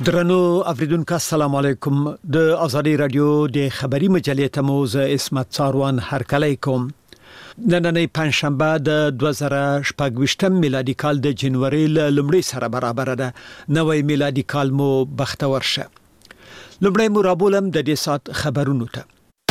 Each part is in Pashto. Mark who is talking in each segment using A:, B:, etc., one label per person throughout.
A: درنو اوریدونکو السلام علیکم د ازادي رادیو د خبري مجلې ته موز اسمت څاروان هرکلی کوم. نننۍ پنځشنبه د 2018 میلادي کال د جنوري لومړۍ سره برابر ده. نوې میلادي کال مو بختور شه. لومړی مو رابولم د دې سات خبرونو ته.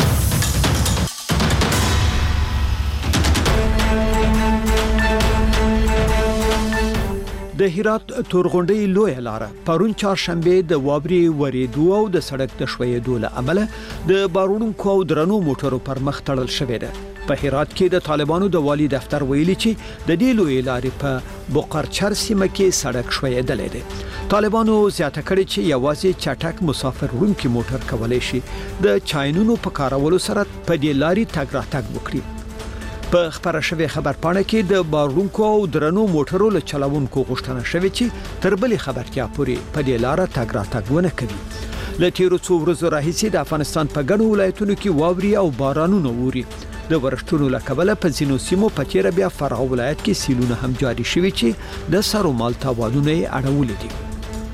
A: د هرات تورغونډي لوی لاره پرون چهارشنبه د وابري وریدو او د سړک د شویېدو له امله د بارونکو او درنو موټرو پر مخ تړل شوې ده. په هرات کې د طالبانو د والی دفتر ویلي چې د دې لوی لارې په بوقرچر سیمه کې سړک شویېدل دي. طالبانو زیاته کړې چې یوازې چټک مسافر وړونکي موټر کولای شي د چاینونو په کارولو سره په دې لارې تګ راتګ وکړي. په خبره شوی خبرپاڼه کې د بارونکو او درنو موټرو له چلوونکو غوښتنه شوې چې تر بلې خبرتیا پورې په دې لار تګ راتګ ونه کوي. له تیرو څو ورځو راهیسې د افغانستان په ګڼو ولایتونو کې واوري او بارانونه ووري. د ورښتونو له کبله په ځینو سیمو په تیر بیا فراه ولایت کې سیلونه هم جاري شوي چې د سر او مال تاوانونه اړولې دي.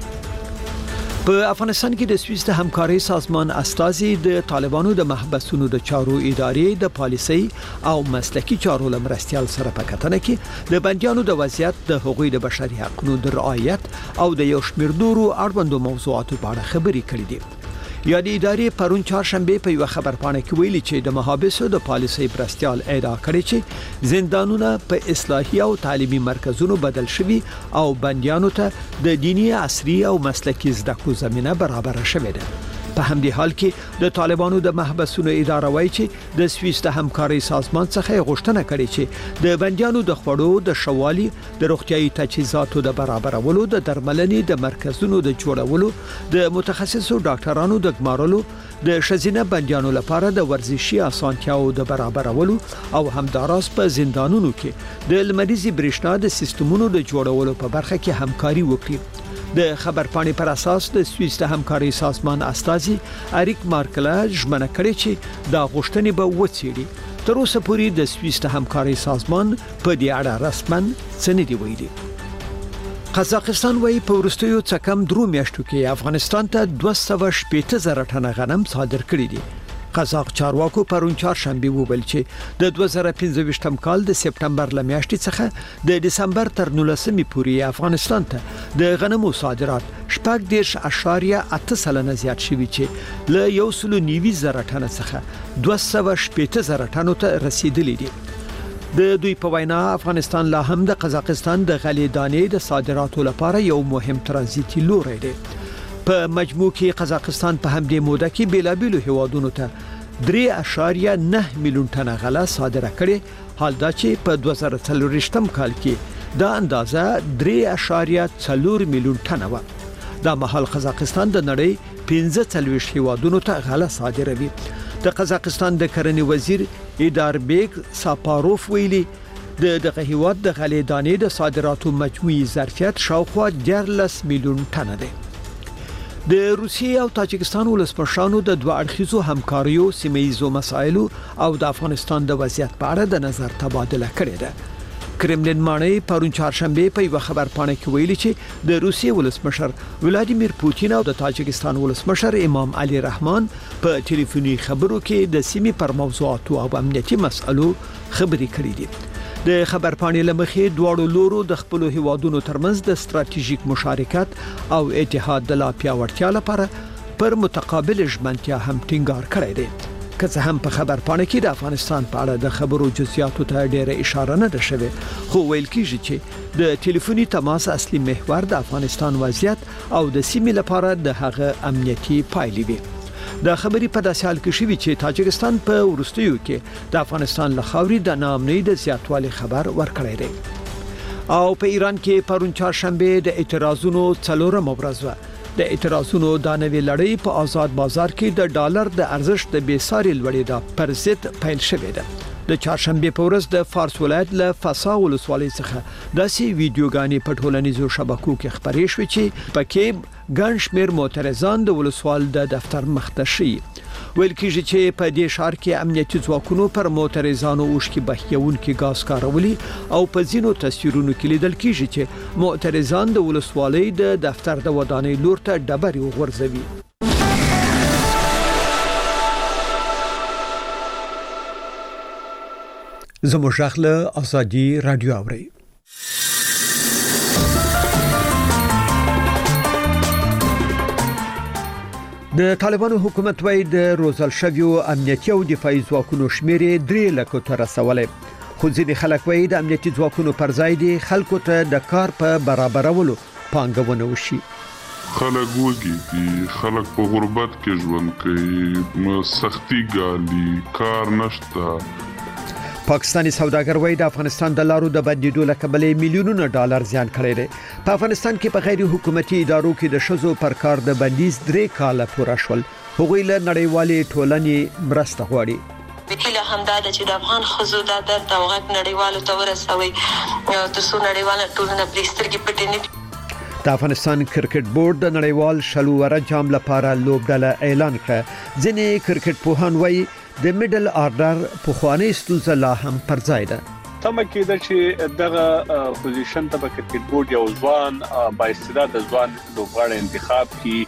A: په افغانستان کې د سویس د همکارۍ سازمان استازي د طالبانو د محبسونو د چارو ادارې د پالیسۍ او مسلکي چارو لمرستيال سره په کتنه کې د بنديانو د وضعیت د حقوقي د بشري حقوقو د رعایت او د یو شمېر نورو اړوندو موضوعاتو په اړه خبرې کړې دي. یادې ادارې پرون چهارشنبه په یو خبرپاڼه کې ویلي چې د محابسو د پالیسۍ برستيال ادعا کړې چې زندانونه په اصلاحي او تعلیمي مرکزونو بدل شوي او بنديانو ته د دینی عصري او مسلکي زده کړو زمينه برابر شوې ده. په همدې حال کې د طالبانو د محبسونو اداره وایي چې د سویس د همکارۍ سازمان څخه غوښتنه کړې چې د بنديانو د خوړو د شوالي د روغتيایي تجهیزاتو د برابرولو د درملنې د مرکزونو د جوړولو د متخصصو ډاکټرانو د ګمارلو د شزینه بنديانو لپاره د ورزشي اسانتیاو د برابرولو او همداراز په زندانونو کې د لمریزي برېښنا د سیستمونو د جوړولو په برخه کې همکاري وکړي. د خبرپاڼې پر اساس د سویس د همکارۍ سازمان استازي اریک مارکلا ژمنه کړې چې دا غوښتنې به وڅېړي. تر اوسه پورې د سویس د همکارۍ سازمان په دې اړه رسماً څه نه دی ویلي. قزاقستان وايي په ورستیو څخه کم 3 میاشتو کې افغانستان ته 280,000 ټنه غنم صادر کړي دي. قزاق چارواکو پرون چهارشنبه وویل چې د 2025 کال د سپټمبر ل میاشتې څخه د دسمبر تر 19 پورې افغانستان ته د غنمو صادرات 10.8% زیات شوي چې له 190,000 ټنه څخه 280,000 ټنو ته رسیدلي دي. د دوی په وینا افغانستان لا هم د قزاقستان د غلې دانې د صادراتو لپاره یو مهم ترانزیتي لوري دی. په مجموع کې قزاقستان په همدې موده کې بیلابیلو هیوادونو ته 3.9 میلیون ټنه غله صادره کړې، حال دا چې په 2024 کال کې دا اندازه 3.4 میلیون ټنه و. دا مهال قزاقستان د نړۍ 15 هیوادونو ته غله صادروي. د قزاقستان د کرنې وزیر ایداربیک ساپاروف ویلي دغه هیواد د غلې دانې د صادراتو مجموعي ظرفیت شاوخوا 13 میلیون ټنه دی. د روسیې او تاجکستان ولسمشرانو د دوه اړخیزو همکاریو سیمه‌ییزو مسایلو او د افغانستان د وضعیت په اړه د نظر تبادله کړې ده. کرملین مانی پرون چهارشنبه په یو خبرپاڼه کې ویلي چې د روسیې ولسمشر ولادیمیر پوتین او د تاجکستان ولسمشر امام علي رحمان په ټلیفوني خبرو کې د سیمې پر موضوعاتو او امنیتي مسایلو خبرې کړې دي. د خبرپاڼې لمخې دواړو لورو د خپل هیوادونو ترمنځ د ستراتیژیک مشارکت او اتحاد د لا پیاوړتیا لپاره پر متقابل ژمنتیا هم ټینګار کړی دی. که څه هم په خبرپاڼه کې د افغانستان په اړه د خبرو جزئیاتو ته ډېره اشاره نه ده شوې، خو ویل کېږي چې د ټلیفوني تماس اصلي محور د افغانستان وضعیت او د سیمې لپاره د هغه امنیتي پایلې وي. د خبرې په داسې حال کې شوی چې تاجکستان په ورستیو کې د افغانستان له خاورې د ناامنۍ د زیاتوالي خبر ورکړی دی. او په ایران کې پرون چهارشنبه د اعتراضونو څلورم ورځ و. د اعتراضونو د نوې لړۍ په آزاد بازار کې د ډالر د ارزښت د بیساري لوړېدا پر ضد پیل شوې ده. د چهارشنبه په ورځ د فارس ولایت له فسا ولسوالۍ څخه داسې ویډیوګانې په ټولنیزو شبکو کې خپرې شوې چې پکې ګڼ شمېر معترضان د ولسوال د دفتر مخ ته شي. ویل کېږي چې په دې ښار کې امنیتي ځواکونو پر معترضانو اوښکې بهیونکي ګاز کارولي او په ځینو تصویرونو کې لیدل کېږي چې معترضان د ولسوالۍ د دفتر د ودانۍ لور ته ډبرې وغورځوي. زموږ غږ له ازادي رادیو اوري. د طالبانو حکومت وايي د روزل شویو امنیتي او دفاعي ځواکونو شمېر 3 لکه ته رسولې، خو ځینې خلک وايي د امنیتي ځواکونو پر ځای د خلکو ته د کار په برابرولو پانګونه وشي.
B: خلک وږي دي، خلک په غربت کې ژوند کوي، سختي ګالي، کار نشته.
A: پاکستانی سوداګر وايي د افغانستان د لارو د بندیدو له کبله میلیونونه ډالر زیان کړی دی. په افغانستان کې په غیر حکومتي ادارو کې د شذو پر کار د بندیز 3 کاله پوره شول. هغوی له نړیوالې ټولنې مرسته غواړي.
C: وکیل همدا چې د افغان خزو د درد او غږ نړیوالو ته ورسوي ترڅو نړیواله ټولنه پرېسترګې پټې نه.
A: د افغانستان کرکټ بورډ د نړیوال شلوره جام لپاره لوبډله اعلان کړه. ځینې کرکټ پوهان وايي د میډل آرډر په خواني ستونزه لا هم پر ځای ده.
D: تمه کېده چې دغه پوزیشن ته کرکټ بورډ یو ځوان با استعداد ځوان لوبغاړی انتخاب کړي.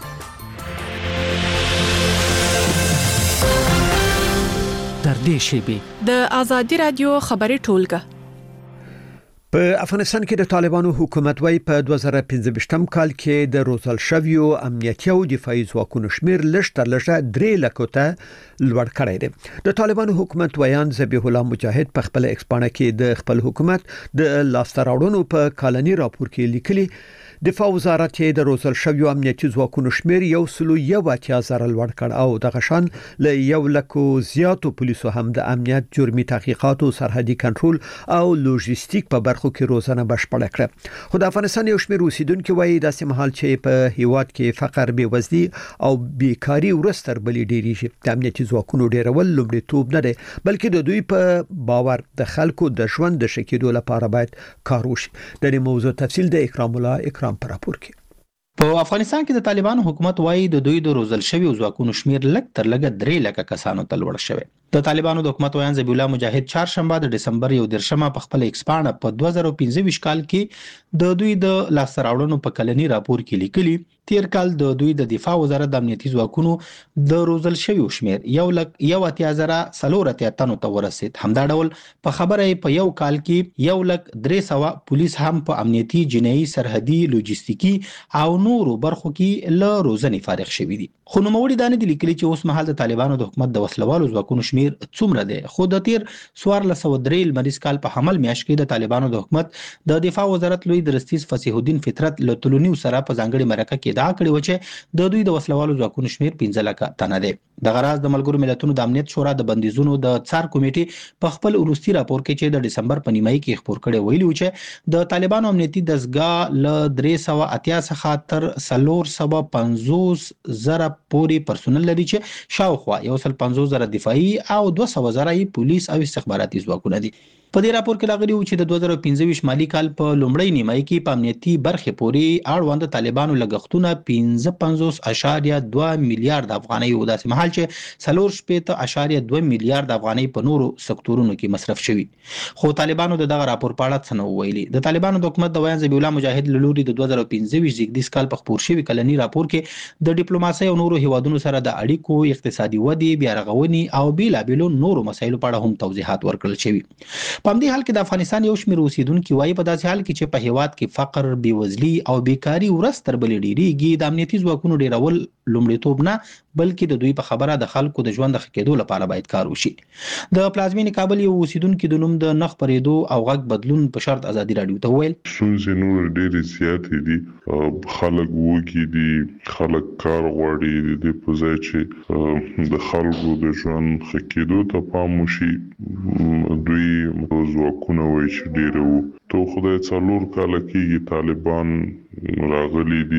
E: در دې شیبه
F: د ازادي رادیو خبري ټولګه.
A: په افغانستان کې د طالبانو حکومت وايي په 2015م کال کې د روزل شویو امنیتي او دفاعي ځواکونو شمېر لږ تر لږه 3 لکه ته لوړ کړی دی. د طالبانو حکومت ویان ذبیح الله مجاهد په خپل ایکسپانه کې د خپل حکومت د لاسته راوړنو په کالني راپور کې لیکلي دفاع وزارت د روزل شویو امنیتي ځواکونو شمېر 180,000 لوړ کړ او د غشان له 1 لک زیاتو پولیسو هم د امنیت، جرمي تحقیقات او سرحدي کنټرول او لوجستیک په برخو کې روزنه بشپړه کړه. خو د افغانستان یو شمېر اوسیدونکو وايي داسې مهال چې په هیواد کې فقر، بېوزلي او بیکاری ورستر بلې ډېریږي، د امنیتي ځواکونو ډېرول لومړیتوب نه دی، بلکې د دوی په باور د خلکو د ژوند د ښه کېدو لپاره باید کار وشي. د دې موضوع تفصیل د اکرام الله اکرام پر راپور کې.
E: په افغانستان کې د طالبانو حکومت وايي د دوی د روزل شویو ځواکونو شمېر لږ تر لږه 3 لکه کسانو ته لوړ شوی. د طالبانو د حکومت ویان ذبیح الله مجاهد چهارشنبه د دسمبر 1 په خپل ایکسپانه په 2015 کال کې د دوی د لاسته راوړنو په کلني راپور کې لیکلي تیر کال د دوی د دفاع وزارت د امنیتي ځواکونو د روزل شویو شمېر 1,80,4 تنو ته ورسید. همدا ډول په خبره په یو کال کې 1,300 پولیس هم په امنیتي، جنایي، سرحدي، لوجستیکي او نورو برخو کې له روزنې فارغ شوي دي. خو نوموړي دا نه دي لیکلي چې اوس مهال د طالبانو د حکومت د وسلوالو ځواکونو شمېر څومره دی. خو د تیر 1403 لمریز کال په حمل میاشت کې د طالبانو د حکومت د دفاع وزارت لوی درستیز فصیح الدین فطرت له تلونیو سره په ځانګړي مرکه کې ادعا کړې و چې د دوی د وسلوالو ځواکونو شمېر 15 لکه تنه دی. د غراز د ملګرو ملتونو د امنیت شورا د بندیزونو د څار کمیټې په خپل وروستي راپور کې چې د دسمبر په نیمایي کې خبر کړي ویلي و چې د طالبانو امنیتي دستګاه له 380 څخه تر 450,000 پورې پرسونل لري چې شاوخوا 150,000 دفاعي او 200,000 پولیس او استخباراتي ځواکونه دي. په دې راپور کې راغلي و چې د 2015 مالی کال په لومړۍ نیمایي کې په امنیتي برخې پورې اړوند طالبانو لګښتونه 55.2 میلیارډ افغانۍ و، داسې مهال چې 4.2 میلیارډ افغانۍ په نورو سکتورونو کې مصرف شوي. خو طالبانو دغه راپور په اړه څه نه ویلي. د طالبانو د حکومت د ویان ذبیح الله مجاهد له لوري د 2015 زیږدیز کال په خپور شوي کلني راپور کې د ډیپلوماسۍ او نورو هیوادونو سره د اړیکو، اقتصادي ودې، بیا رغونې او بیلابیلو نورو مسایلو په اړه هم توضیحات ورکړل شوي. په همدې حال کې د افغانستان یو شمېر اوسیدونکو وايي په داسې حال کې چې په هیواد کې فقر، بېوزلي او بیکاری ورځ تر بلې ډېریږي، د امنیتي ځواکونو ډېرول لومړیتوب نه بلکې د دوی په خبره د خلکو د ژوند د ښه کېدو لپاره باید کار وشي. د پلازمینې کابل یو اوسیدونکو د نوم د نخ پرېدو او غږ بدلون په شرط ازادي رادیو ته وویل
B: ستونزې نور ډېرې زیاتې دي، خلک وږي دي، خلک کار غواړي، د په ځای چې د خلکو د ژوند ښه کېدو ته پام وشي دوی ځواکونه وایي چې ډېره وو. تو خدای 4 کاله کېږي طالبان راغلي دي او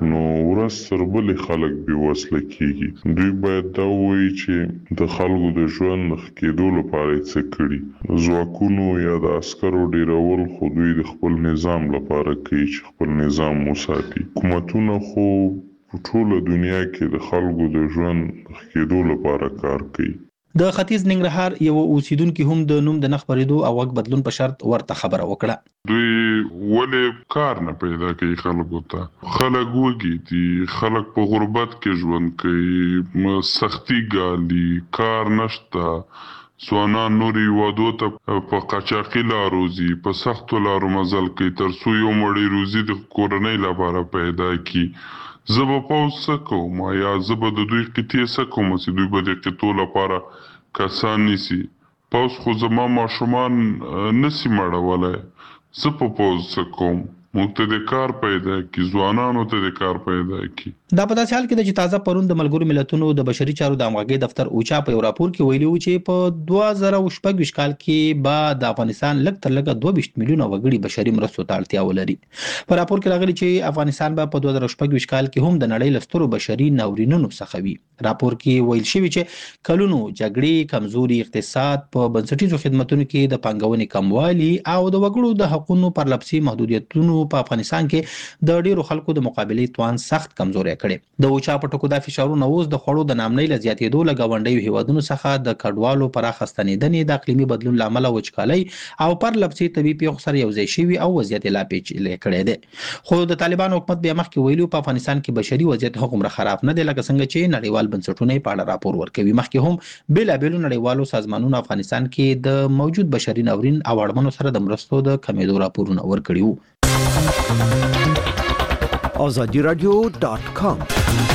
B: نو ورځ سره بل خلک به وسله کیږي. دوی باید دا وایي چې د خلکو د ژوند کېدو لپاره څه کړي. ځواکونو یا د عسکرو ډیرول خو دوی د خپل نظام لپاره کوي چې خپل نظام وساتي. حکومتونه خو په ټوله دنیا کې د خلکو د ژوند کېدو لپاره کار کوي.
E: د ختیځ ننګرهار یو اوسیدونکو هم د نوم د نخ پریدو او وګ بدلون په شرط ورته خبره وکړه.
B: دوی ولې کار نه پیدا کوي خلکو ته. خلک وږي دي، خلک په غربت کې ژوند کوي، سختي ګالي، کار نشته. ځوانان نوري وادو ته په قاچاقي لارو ځي، په سختو لارو مزل کوي ترڅو یو مړی روزي د کورنۍ لپاره پیدا کی. زه به پوز څه کوم یا زه به د دوی قطعې څه کوم چې دوی به د قطعو لپاره کسان نیسي. پوز خو زما ماشومان نسی مړولی. زه په پوز څه کوم. موږ ته د کار پیدا کی، ځوانانو ته د کار پیدا کی.
E: دا په داسې حال کې چې تازه پرون د ملګرو ملتونو د بشري چارو د همغږۍ دفتر اوچا په یو راپور کې ویلي و چې په 2024 کال کې به د افغانستان لږ تر لږه 22 میلیونه وګړي بشري مرستو ته اړتیا ولري. په راپور کې راغلي چې افغانستان به په 2024 کال کې هم د نړۍ لسترو بشري ناورینونو څخه وي. راپور کې ویل شوی چې کلونو جګړې، کمزوري اقتصاد، په بنسټیزو خدماتو کې د پانګونې کموالی او د وګړو د حقوقو پرلپسې محدودیتونو په افغانستان کې د ډیرو خلکو د مقابلې توان سخت کمزوري کړي. د اوچا په ټکو د فشارونو اوس د خړو د نامنۍ لزیاتېدو لګاونډیو هیوادونو څخه د کډوالو پراخستنیدنې د اقلیمي بدلون لامل وچکالۍ او پرلپسې طبي پیښو سره یوځای شوي او وضعیت لا پیچلې کړي دي. خو د طالبان حکومت بیا مخکې ویلو په افغانستان کې بشري وضعیت هغومره خراب نه دی لکه څنګه چې نړیوال بنسټونه په اړه راپور ورکوي. مخکې هم بیلابیلو نړیوالو سازمانونو افغانستان کې د موجود بشري ناورین او اړمنو سره د مرستو د کمیدو راپورونه ورکړي وو.
A: azadiradio.com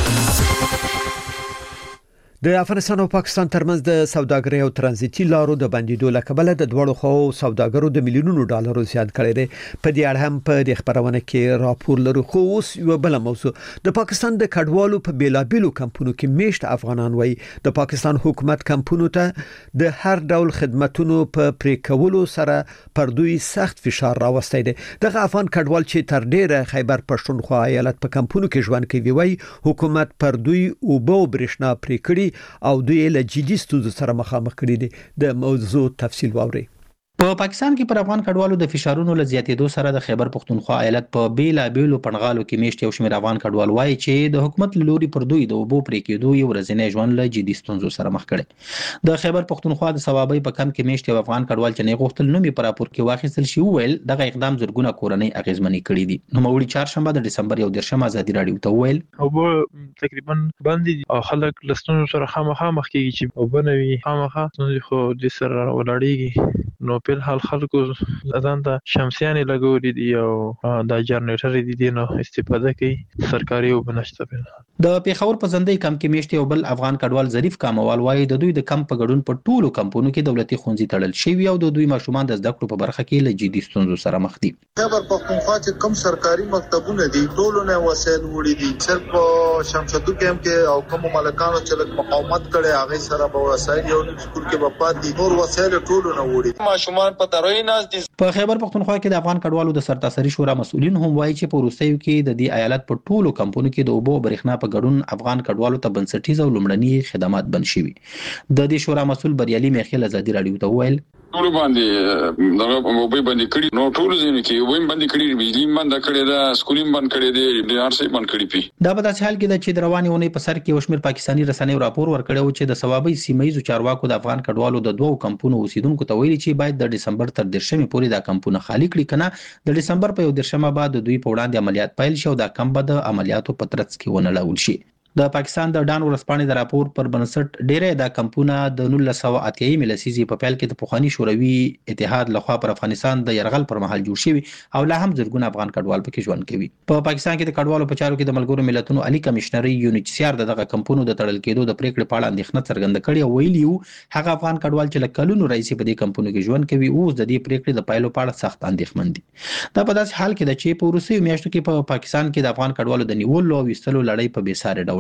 A: د افغانستان او پاکستان ترمنځ د سوداګرۍ او ترانزیتي لارو د بندیدو لکبله د دوړو خو سوداګرو د میلیونونو ډالرو زیات کړي دي. په دې اړه هم په د خبرونه کې راپور لرو. خو اوس یو بل موضوع د پاکستان د کډوالو په بیلابیلو کمپونو کې میشت افغانان وای د پاکستان حکومت کمپونو ته د هر ډول خدماتونو په پریکولو سره پر دوی سخت فشار راوستي دي. دغه افغان کډوال چې تر ډیره خیبر پښتونخوا ایالت په کمپونو کې ژوند کوي وای حکومت پر دوی او بو برښنا پریکړي او دوی له جدي ستونزو سره مخامخ کړي دي. د موضوع تفصیل واوري.
E: په پاکستان کې پر افغان کډوالو د فشارونو له زیاتېدو سره د خیبر پښتونخوا ایالت په بیلابیلو پنغالو کې میشت یو شمېر افغان کډوال وایي چې د حکومت لوري پر دوی د اوبو پرې کېدو یو ورځنی ژوند له جدي ستونزو سره مخ کړي. د خیبر پښتونخوا د ثوابۍ په کم کې میشت یو افغان کډوال چې نه غوښتل نوم په راپور کې واخیستل شي ویل دغه اقدام زرګونه کورنۍ اغیزمنې کړي دي. نو موري چهارشنبه د ډسمبر 11 ازادي رادیو ته ویل
G: اوبو تقریبا باندې او خلک لستونو سره خامخا مخ کېږي چې اوبو نوي خامخا څنګه خو د سره ولاړېږي. نو په حال خلکو ځان ته شمسيانې لګولې دي او د جنریټر دي نو استفاده کوي سرکاري او بنشته.
E: د پیښور په زندۍ کم کې میشت یو بل افغان کډوال ظریف کاموال وایي د دوی د کم په ګډون په ټولو کمپونو کې دولتي ښوونځي تړل شوي او د دوی ماشومان د زده کړو په برخه کې له جدي ستونزو سره مخ دي.
H: خیبر پښتونخوا چې کوم سرکاري مکتبونه دي ټولو نه وسایل وړي دي. صرف شمشادو کېم کې او کوم ملکانو چې مقاومت کړي هغه سره به وسایل یو سکول کې په پاتې نور وسایل ټولو نه وړي. ماشومان په تروي ناز دي.
E: په خیبر پښتونخوا کې د افغان کډوالو د سرتاسري شورا مسؤلین هم وایي چې په روسیو کې د دې ایالت په ټولو کمپونو کې د اوبو برېښنا په ګډون افغان کډوالو ته بنسټیز او لومړني خدمات بند شوي. د دې شورا مسؤل بریالي میخیل ازادي رادیو ته ویل
I: ټول باندې دغه موبایل باندې کړي نو ټول ځینې کې ویم باندې کړي بجلی باندې کړي دا سکولیم باندې کړي دي د هر څه باندې کړي پی.
E: دا په داسې حال کې چې د رواني ونې په سر کې وشمیر پاکستاني رسنیو راپور ورکړی چې د ثوابۍ سیمایي چارواکو د افغان کډوالو د دوو کمپونو اوسیدونکو ته ویلي چې باید د ډسمبر تر 10 پورې دا کمپونه خالی کړي کنه د ډسمبر په 11 بعد دوی په وړاندې عملیات پیل شو دا کم به د عملیاتو په ترڅ کې ونه لول شي. د پاکستان د ډان ورسپانې د راپور پر بنسټ ډېرې د کمپونه د 1980 لسیزې په پیل کې د پخوانی شوروي اتحاد لخوا پر افغانستان د يرغل پر مهال جوړ شوی او لا هم زرګونه افغان کډوال پکې ژوند کوي. په پاکستان کې د کډوالو په چارو کې د ملګرو ملتونو عالی کمشنري UNHCR دغه کمپونو د تړل کېدو د پریکړې په اړه اندېښنه څرګنده کړې او ویلي هغه افغان کډوال چې لکلونو رئیس په دې کمپونو کې ژوند کوي او د دې پریکړې د پایلو په اړه سخت اندېښمن دي. دا په داسې حال کې چې په روسي میاشتو کې په پاکستان کې د افغان کډوالو د نیولو او وستلو لړۍ په بیساره ډول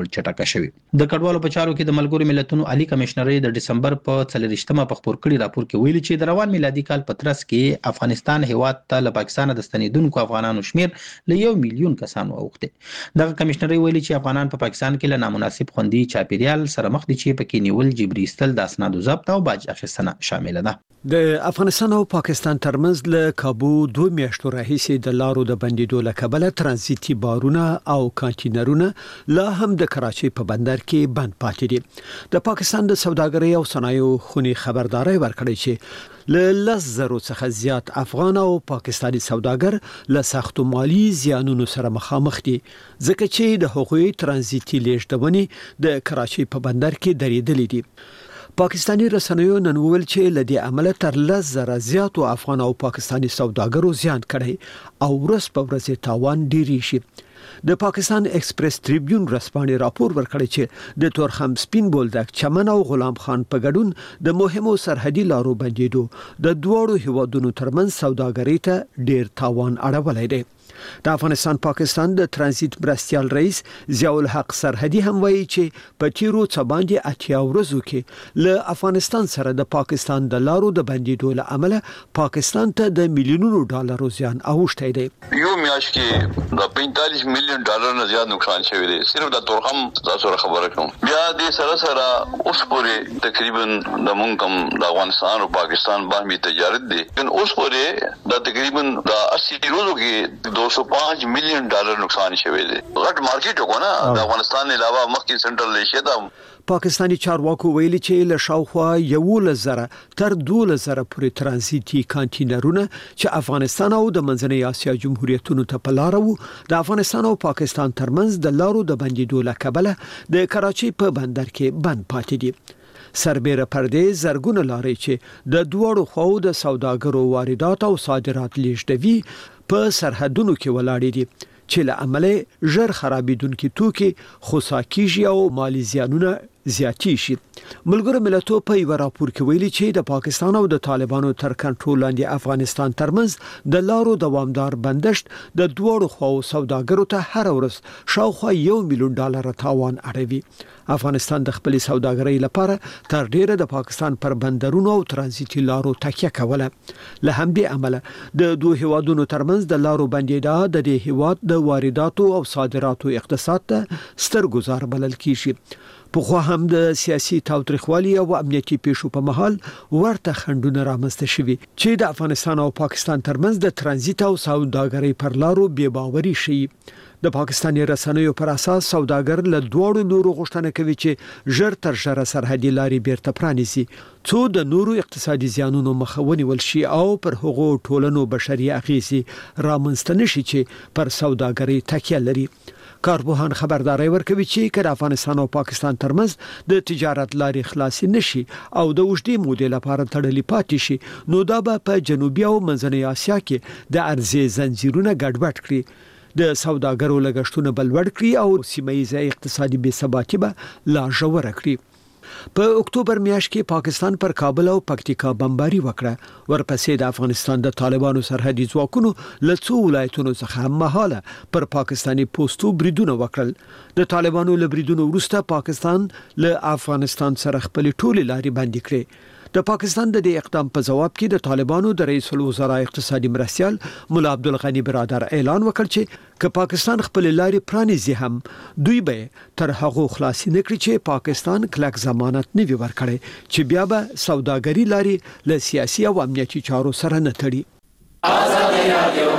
E: چټکه شوې. د کډوالو په چارو کې د ملګرو ملتونو عالی کمشنري د دسمبر په 24مه په خبر کړي راپور کې ویلي چې د روان میلادي کال په ترڅ کې افغانستان هیواد ته له پاکستان د ستنیدونکو افغانانو شمیر له 1 میلیون کسانو اوښته. دغه کمشنري ویلي چې افغانان په پاکستان کې له نامناسب خوندي چاپیریال سره مخ دي چې پکې نیول، جبري ایستل، د اسنادو ضبط او باج اخیستنه شامل ده.
A: د افغانستان او پاکستان ترمنځ له کابو 2 میاشتو راهیسې د لارو د بندیدو له کبله ترانزیتي بارونه او کانټینرونه لا هم د کراچۍ په بندر کې بند پاتې دي. د پاکستان د سوداګرۍ او صنایعو خونی خبرداري ورکړې چې له 10,000 څخه زیات افغان او پاکستانی سوداګر له سختو مالی زیانونو سره مخامخ دي، ځکه چې د حقوقي ترانزیتي لیږدونې د کراچۍ په بندر کې درېدلې دي. پاکستانی رسنیو نن ویل چې لدی عمل تر 10,000 زیاتو افغان او پاکستانی سوداګرو زیان کړي او ورځ په ورځ تاوان ډیری شي. د پاکستان ایکسپریس ټریبیون رسپانې راپور ورکړی چې د تورخم سپین بولدک، چمن او غلام خان په ګډون د مهمو سرحدي لارو بندیدو د دوړو هیوادونو ترمنځ سوداګرۍ ته ډیر تاوان اړولی دی. د افغانستان پاکستان د ترانزیت مرستیال رئیس ضیاء الحق سرحدي هم وایي چې په تیرو څه باندې 80 ورځو کې له افغانستان سره د پاکستان د لارو د بندیدو له امله پاکستان ته د میلیونونو ډالرو زیان اوښتی دی.
I: یو میاشت کې د 45 میلیون ډالر نه زیات نقصان شوی دی. صرف د تورخم تاسو خبره کوم. بیا د سره اوس پورې تقریبا د مونږ کوم د افغانستان او پاکستان باندې تجارت دی. ان اوس پورې د تقریبا د 80 ورځو کې 205 میلیون ډالر نقصان شوی دی. غټ مارکیټ وګونه د افغانستان علاوه مخکې سنټرل ایشیا ته
A: پاکستانی چارواکو ویلي چې له شاوخوا 11,000 تر 12,000 پورې ترانزیتي کانټینرونه چې افغانستان او د منځنۍ اسیا جمهوریتونو ته په لار وو د افغانستان او پاکستان ترمنځ د لارو د بندیدو له کبله د کراچۍ په بندر کې بند پاتې دي. سربېره پردې زرګونه لارې چې د دوړو خواو د سوداګرو واردات او صادرات لیږدوي په سرحدونو کې ولاړې دي چې له عمله ژر خرابېدونکي توکي خوسا کیږي او مالی زیانونه زیاتی شي. ملګرو ملتونو په یو راپور کې ویلي چې د پاکستان او د طالبانو تر کنټرول لاندې افغانستان ترمنځ د لارو دوامدار بندشت د دوړو خواو سوداګرو ته هر ورځ شاوخوا 1 میلیون ډالر تاوان اړوي. افغانستان د خپل سوداګرۍ لپاره تر ډیره د پاکستان پر بندرونو او ترانزیتي لارو تکیه کوله. له همدې عمله د دوه هیوادونو ترمنځ د لارو بندیدا د دې هیواد د وارداتو او صادراتو اقتصاد ته ستر گزار بلل کیږي. په خو هم د سیاسي تاوتریخوالي او امنیتي پیښو په مهال ورته خندونه رامنځته شوي چې د افغانستان او پاکستان ترمنځ د ترانزیت او سوداګرۍ پر لارو بې باوري شي. د پاکستاني رسنیو پر اساس سوداګر له دوړو نورو غوښتنه کوي چې ژر تر ژره سرحدي لارې بیرته پرانیزي څو د نورو اقتصادي زیانونو مخه ونیول شي او پر هغو ټولنو بشري اغېزې رامنځته نشي چې پر سوداګرۍ تکیه لري. کارپوهان خبرداري ورکوي چې کله افغانستان او پاکستان ترمنځ د تجارت لارې خلاص نشي او د اوږدې مودې لپاره تړلې پاتې شي نو دا به په جنوبي او منځنۍ اسیا کې د ارزې زنجیرونه ګډوډ کړي، د سوداګرو لګښتونه بلوړ کړي او سیمه‌ییزه اقتصادي بې ثباتي به لا ژوره کړي. په اکتوبر میاشت کې پاکستان پر کابل او پکتیکا بمباري وکړه. ورپسې د افغانستان د طالبانو سرحدي ځواکونو له څو ولایتونو څخه مهاله پر پاکستاني پوسټو بریدونه وکړل. د طالبانو له بریدونو وروسته پاکستان له افغانستان سره خپل ټولې لارې بندي کړې. د پاکستان د دې اقدام په جواب کې د طالبانو د رئیس الوزرا اقتصادي مرستیال مولا عبدالغنی برادر اعلان وکړ چې که پاکستان خپل لارې پرانیزي هم دوی به تر هغه خلاصي نکړي چې پاکستان کلک ضمانت نه وي ورکړي چې بیا به سوداګري لارې له سیاسي او امنیتي چارو سره نه تړي. آزاد رادیو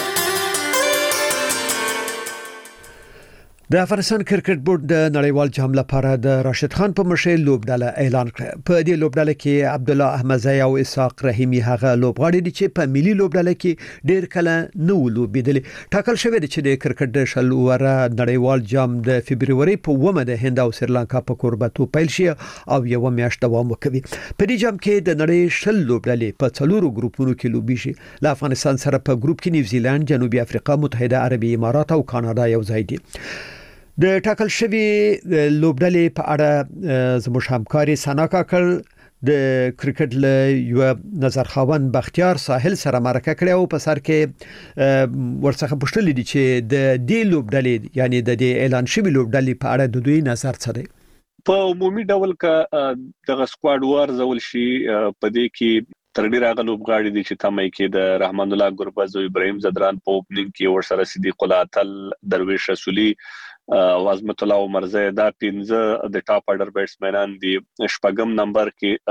A: د افغانستان کرکټ بورډ د نړیوال جام لپاره د راشد خان په مشرۍ لوبډله اعلان کړ. په دې لوبډله کې عبد الله احمدزی او اسحاق رحیمی هغه لوبغاړي دي چې په ملي لوبډله کې ډیر کله نه ولوبېدل. ټاکل شوی دی چې د کرکټ د شل اوره نړیوال جام د فبرवरी په 1 د هند او سریلانکا په کوربتو پیل شي او یو میاشت دوام وکړي. په دې جام کې د نړۍ شل لوبډلې په څلورو ګروپونو کې لوبي شي. له افغانستان سره په ګروپ کې نیوزیلند، جنوبي افریقا، متحده عربي امارات او کاناډا یو ځای دي. د ټاکل شوی لوبډلې په اړه زموږ همکاري سنا کاکړ د کرکټ له یو نظرخوان بختیار ساحل سره مرکه کړې او په سر کې ورڅخه پوښتنه دي چې د دې لوبډلې یعنی د دې اعلان شوی لوبډلې په اړه د دوی نظر څه دی.
D: په عمومي ډول ک د سکواډ وار زول شي په دې کې تر ډیره غلوب غاړي دي چې تمه کې د رحمان الله ګربز او ابراهيم زدران په اوپننګ کې ورسره صدیق الله تل درویش رسولي عظمت الله عمرزه دا 15 د ټاپ اورډر بیټسمنان دي. شپږم نمبر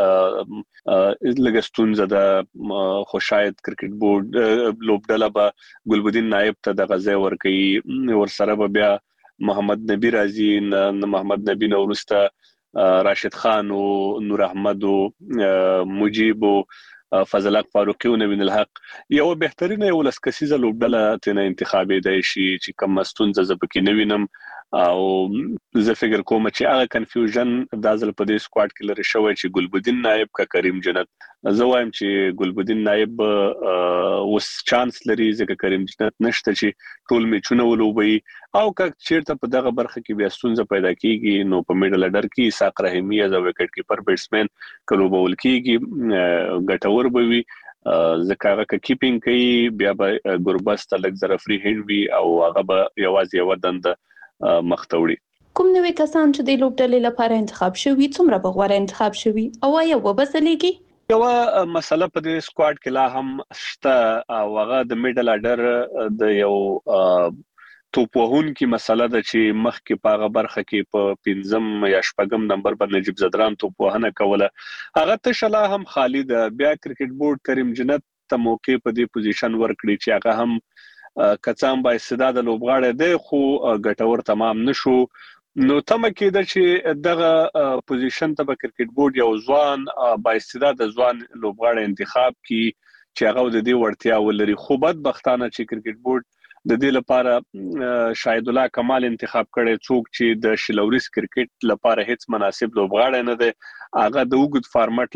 D: کې لګستون زده خوشاید کرکټ بورډ لوبډله به ګلبدین نائب ته د غزه ور کوي ورسره بیا محمد نبی رازي محمد نبی نورسته راشد خان او نور احمد او مجيب او فضل حق فاروقي او نوین الحق یو بهترینه ولس کسیزه لوبډله تنه انتخابي دی چې کوم مستونزه زپکې نوینم او زه فکر کوم چې هغه کنفیوژن د ازل په دې سکواډ کې لري شوی چې ګلبدین نائب کا کریم جنت زه وایم چې ګلبدین نائب اوس چانس لري ځکه کریم جنت نشته چې ټول میچونه ولوبي او که چیرته په دغه برخه کې بیا ستونزه پیدا کیږي نو په میډل اډر کې ساق رحیمی از وکټ کیپر بیټسمن کلوبول کیږي ګټور بوي زکه که کیپینګ کوي بیا به ګوربست لګ زره فری هند وی او هغه به یوازې یو دند مختوړي.
F: کوم نوې کسان چې د لوبډلې لپاره انتخاب شوي څومره بغوره انتخاب شوي او یا وبسلېږي؟
D: یو مسله په دې سکواډ کې لا هم شته او هغه د میډل اډر د یو توپ وهون کې مسله ده چې مخ کې په هغه برخه کې په 15 یا 16 نمبر باندې نجیب زدران توپ وهنه کوله هغه تشلا هم خالد بیا کرکټ بورډ کریم جنت ته موقع په دې پوزیشن ورکړي چې هغه هم کڅام با استعداد لوبغاړي دی خو ګټور تمام نشو نو تمه کېده چې دغه پوزیشن ته په کرکټ بورډ یو ځوان با استعداد ځوان لوبغاړي انتخاب کی چې هغه د دې وړتیا ولري خو بدبختانه چې کرکټ بورډ د دې لپاره شاهد الله کمال انتخاب کړي څوک چې د شلوريس کرکټ لپاره هیڅ مناسب لوبغاړی نه دی هغه د وګد فارمټ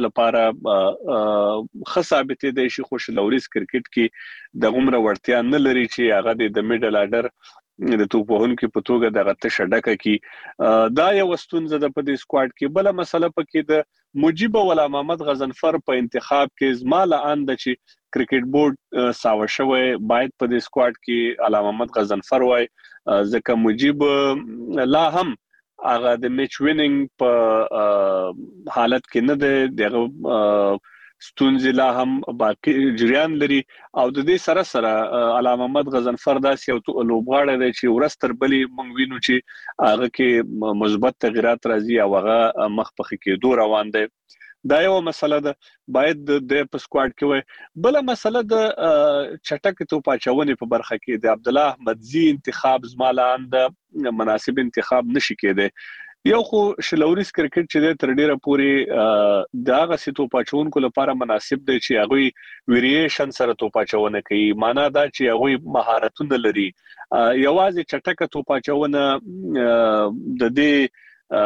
D: لپاره خصابت دی چې خو شلوريس کرکټ کې د عمر ورتیا نه لري چې هغه د میډل اډر د توپ وهونکو په توګه د غته شډکه کې دا یو وستونزه د په دې سکواډ کې بل مسله پکې د مجيب ولا محمد غزنفر په انتخاب کې زماله اند چې کرکټ بورډ ساوه شوی باید په دې سکواډ کې علامه محمد غزنفر وای ځکه مجيب لا هم هغه د میچ وینینګ په حالت کې نه دی دغه ستونزې لا هم باقي جریان لري او د دې سره سره علامه محمد غزنفر داس یو لوبغاړی دی چې ورستر بلی مونږ وینو چې هغه کې مثبت تغیرات راځي او هغه مخ په کې دوه روان دی دا یو مسله ده باید د په سکواډ کې وي بل مسله د چټک توپ اچونې په برخه کې د عبد الله احمدزي انتخاب زمالان د مناسب انتخاب نشي کېده یو خو شلوريس کرکټ چې تر ډیره پوري داغه سي توپ اچونکو لپاره مناسب دی چې هغه ویریشن سره توپ اچونه کوي معنا دا چې هغه مهارتونه لري یوازې چټک توپ اچونه د دې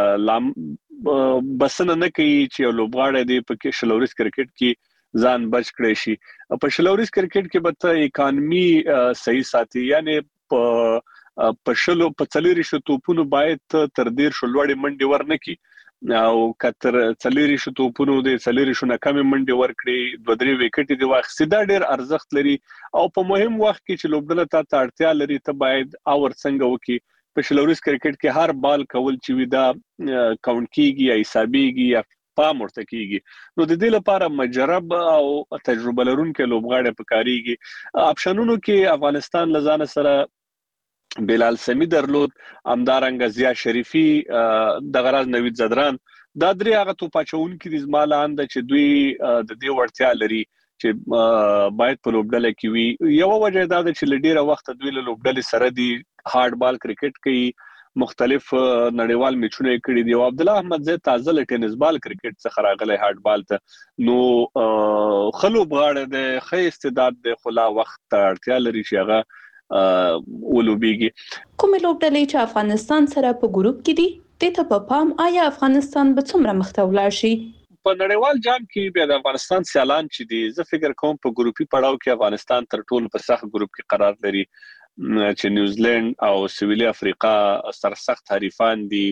D: بسنه نه کوي چې لوبغاړی دی په شلوريس کرکټ کې ځان بچ کړي شي په شلوريس کرکټ کې به ته اکانومي صحیح ساتي یعنی په شلو په څلوري شو توپونو باید تر ډیر شلوړې منډي ورنکي او کتر څلوري شو توپونو د څلوري شو نه کم منډي ورکړي دوه درې وکټي دی واخ سیدا ډیر ارزښت لري او په مهم وخت کې چې لوبډله ته اړتیا لري ته باید اور څنګه وکي په شلوريس کرکټ کې هر بال کول چې ودا کاونټ کیږي یا حسابيږي یا پام ورته کیږي نو د دې لپاره مجرب او تجربه لرونکو لوبغاړي پکاريږي اپشنونو کې افغانستان لزان سره بلال سمی درلود امدارنګ زیا شریفي د غراز نوید زدران دا درې هغه توپاچون کې د زمالان د چې دوی د دې ورتیا لري چې باید په لوبډله کې وي یو وجه دا ده چې لډیره وخت دوی له لوبډلې سره دی هارد بال کرکټ کوي مختلف نړیوال میچونه کړي دي او عبد الله احمد زه تازه ل ټینس بال کرکټ څخه راغلی هارد بال ته نو خلوب غاړه د خې استعداد د خلا وخت اړتیا لري چې هغه ولوبيږي
F: کوم لوبډلې چې افغانستان سره په ګروپ کې دي ته په پام آیا افغانستان به څومره مخته ولاړ شي
D: په نړیوال جام کې بیا د افغانستان سیالان چې دي زه فکر کوم په ګروپي پړاو کې افغانستان تر ټولو په سخت ګروپ کې قرار لري چې نیوزیلند او سویلي افریقا سرسخت حریفان دي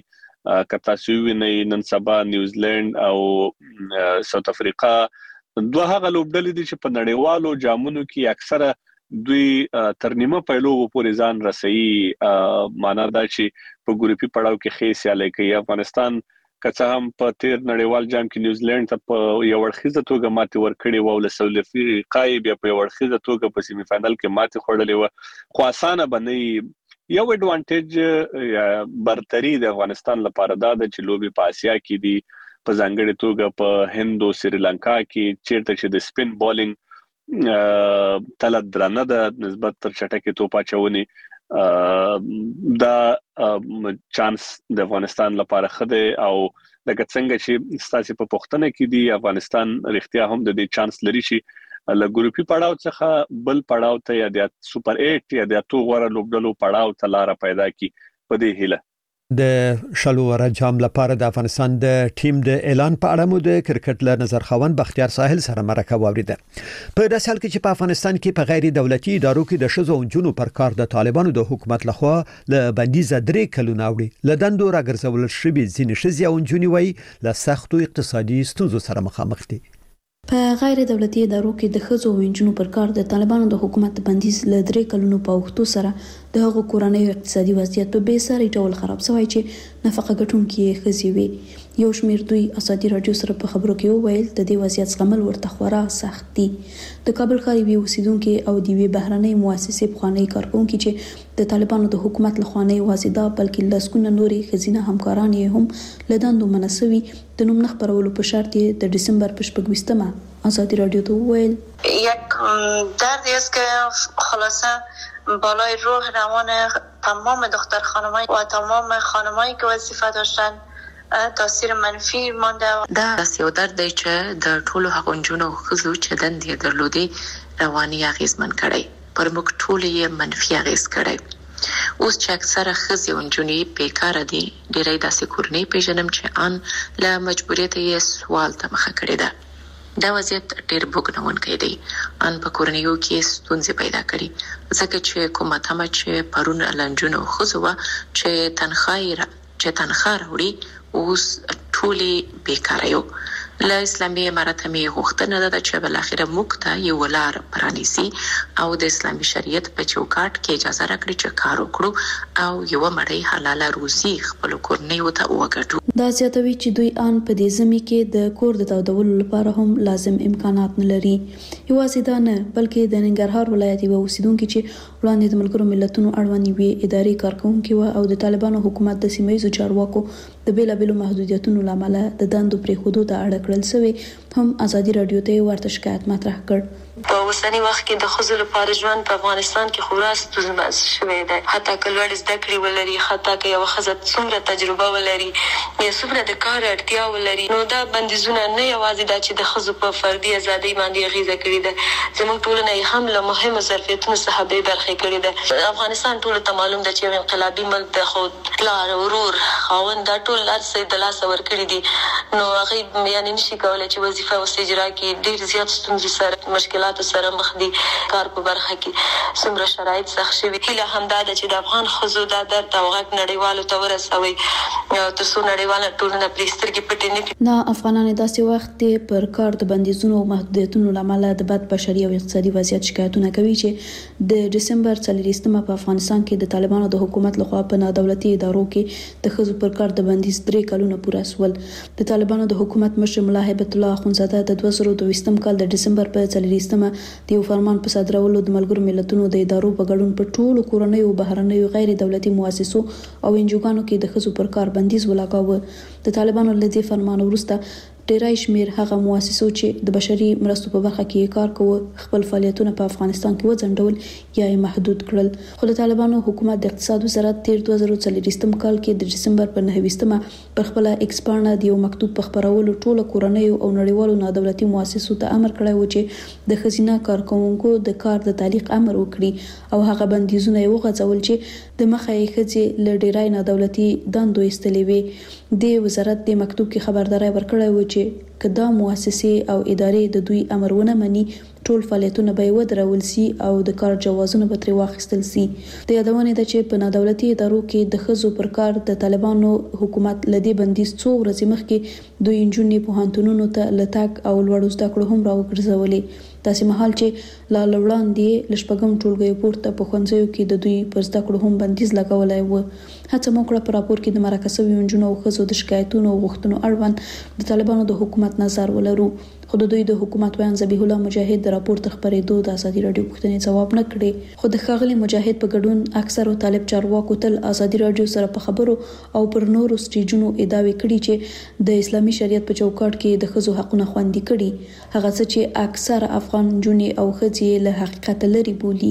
D: کتا سوینه نن سبا نیوزیلند او ساوث افریقا دوه هغه لوبډلې دي چې په نړیوالو جامونو کې اکثره دوی ترنیمه پیلو پورې ځان رسېي معنا دا چې په ګروپي پړاو کې خېسیاله کوي افغانستان کڅه هم په تیر نړیوال جام کې نیوزیلند ته په یو ورخیزه توګه ماتې ورکړې و او ساوث افریقا بیا په یو ورخیزه توګه په سیمی فائنل کې ماتې خوړلې و خو اسانه بنې یو اډوانټیج برتری د افغانستان لپاره دا د چلوبي په اسیا کې دي په ځانګړي توګه په هند او سریلانکا کې چیرته چې د سپین بولینګ تل درنه د نسبت تر چټکه توپا چونی دا چانس د افغانستان لپاره خده او لکه څنګه چې ستاسو په پښتنه کې دی افغانستان رښتیا هم د دې چانس لري چې له ګروپي پړاو څخه بل پړاو ته یا د سوپر 8 یا د تو غوړه لوبډلو پړاو ته لار پیدا کی په دې هیله
A: د شلوره جام لپاره د افغانستان د ټیم د اعلان په اړه مو د کرکټ له نظر خوان بختیار ساحل سره مرکه واوریده په داسې حال کې چې په افغانستان کې په غیر دولتي ادارو کې د شذو او جنو پر کار د طالبانو د حکومت لخوا له بندیز 3 کلونه وړي له دندو راګرځول شوی ځینې شذي او جنو وای له سختو اقتصادي ستونزو سره مخامخ دي
J: په غیر دولتي ادارو کې د ښځو او نجونو پر کار د طالبانو د حکومت بندیز له 3 کلونو په وختو سره د هغو کورنۍ اقتصادي وضعیت په بیساري ډول خراب شوی چې نفقه ګټونکي ښځې وي یو شمیر دوی ازادي رادیو سره په خبرو کې وویل د دې وضعیت زغمل ورته خورا سخت دي د کابل ښار یو اوسیدونکو او د وی بهرنۍ مؤسسې بخوانی کارکونکو چې د طالبانو د حکومت لخوا نه وازیدا بلکې لاسکونه نوري خزینه همکاران یې هم لداندو منسوي د نوم خبرولو په شرط د دسامبر په 28مه ازادي رادیو ته وویل
C: یک درد است که خلاصه بالای روح روان تمام دختر خانمای و تمام خانمایی که وظیفه داشتن تاثیر منفی مانده
K: دا یو درد دی چې د ټولو هغو نجونو او ښځو چې دندې درلودې رواني اغیزمن کړی پر موږ ټول یې منفي اغیز کړی اوس چې اکثره ښځې او نجونې بیکاره دي ډېری داسې کورنۍ پیژنم چې ان له مجبوریت یې سوال ته مخه کړې ده دا وضعیت ډېر بوږنونکی دی ان په کورنیو کې ستونزې پیدا کړي ځکه چې کومه تمه چې پرون له نجونو او ښځو وه چې تنخواه راوړي اوس ټولې بیکاره یو له اسلامي امارت مې غوښتنه ده چې بلاخره موږ ته یو لار پرانیسي او د اسلامي شریعت په چوکاټ کې اجازه راکړي چې کار وکړو او یو مړی حلاله روزي خپل کورنۍ ته وګټو
J: دا زیاتوي چې دوی ان په دې زمي کې د کور د تودولو لپاره هم لازم امکانات نه لري یوازې دا نه بلکې د ننګرهار ولایت یو اوسیدونکو چې وړاندې د ملګرو ملتونو اړوند وی اداري کارکونکو او د طالبانو حکومت د سیمایي چارواکو د بیلابېلو محدودیتونو لامل د دندو پرې خودو ته اړه کړل شوی هم ازادي رادیو ته ورته شکایت مطرح کړ
C: په اوسنی وخت کې د خزو لپاره ژوند په افغانستان کې خورا ستونزمن شوی دی حتی کله زده کړې ولري حتی که یو خزه څومره تجربه ولري یا څومره د کار اړتیا ولري نو دا بندیزونه نه یوازې د چې د خزو په فردي ازادي باندې غیزه کړې ده زموږ ټولنه هم له مهمو ظرفیتونو څخه به برخه کړې ده افغانستان ټول ته معلوم ده چې انقلابي ملک د خود پلار ورور خاوند دا ټول لارې د لاس ور کړې دي نو هغه یعنی نشي کولای چې وظیفه او اجرا کې ډېر زیات ستونزې سره مشکلات سره مخ دي کار په برخه کې څومره شرایط سخت شوي هله هم دا چې د افغان خزو د درد او غږ نړیوالو ته ورسوي ترڅو نړیوال ټولنه پریسترګي پټې نه
J: نه افغانان داسې وخت پر کار د بندیزونو او محدودیتونو لامل د بد بشري او اقتصادي وضعیت شکایتونه کوي چې د دسمبر 30مه په افغانستان کې د طالبانو د حکومت لخوا په نادولتي ادارو کې د خزو پر کار د بندیز 3 کلونه پوره سول د طالبانو د حکومت مشر ملا هیبت الله اخونزاده د 2022 کال د دسمبر په 30مه د یو فرمان په صادرولو د ملګرو ملتونو د ادارو په ګډون په ټولو کورنۍ او بهرنیو غیر دولتي مؤسسو او انجوګانو کې د خزو پر کار بندیز ولاګاوه د طالبانو له دې فرمان وروسته ډیری شمیر هغه مؤسسو چې د بشري مرستو په برخه کې کار کوي خپل فعالیتونه په افغانستان کې وځنډول یا محدود کړل خو د طالبانو حکومت د اقتصاد وزارت 2024 کال کې د دسمبر په 9مه پر خپل ایکسپانه د یو مکتوب په خبرولو ټول کورنۍ او نړیوالو نادولتي مؤسسو ته امر کړی و چې د خزینه کارکونکو د کار د تعلیق امر وکړي او هغه بندیزونه یې وغځول چې د مخه یې خځې له ډیری نادولتي دندو ایستلې وي د وزارت د مکتوب کې خبرداري ورکړې و چې کدا مؤسسې او ادارې د دوی امرونه مني ټول فعالیتونه به ودرول سي او د کار جوازونه به تر واخیستل سي. د یادونه ده چې په نادولتي ادارو کې د خزو پر کار د طالبانو حکومت لدی بندیز څو ورځې مخکې دوی انجونې په هانتونونو ته لټاک او لوړو زده کړو هم راوګرځولې. داسې مهال چې لا لوړاندې لشپګم ټولګي پورته په خوندزیو کې د دوی پر زده کړو هم بندیز لګولای و. هڅه موکړه په راپور کې د مرکزي انجونو او خزو د شکایتونو او غوښتنو اړوند د طالبانو د حکومت نظر ولرو. خو د دوی د حکومت ویان ذبیح الله مجاهد د راپور ته خبرېدو د ازادي رادیو پوښتنې ځواب نه کړي. خو د ښاغلي مجاهد په ګډون اکثر طالب چارواکو تل ازادي رادیو سره په خبرو او پر نورو سټیجونو ادعاوې کړي چې د اسلامي شریعت په چوکاټ کې د خزو حقونه خوندي کړي، هغه څه چې اکثر افغان جونې او ښځې له حقیقت لري بولي.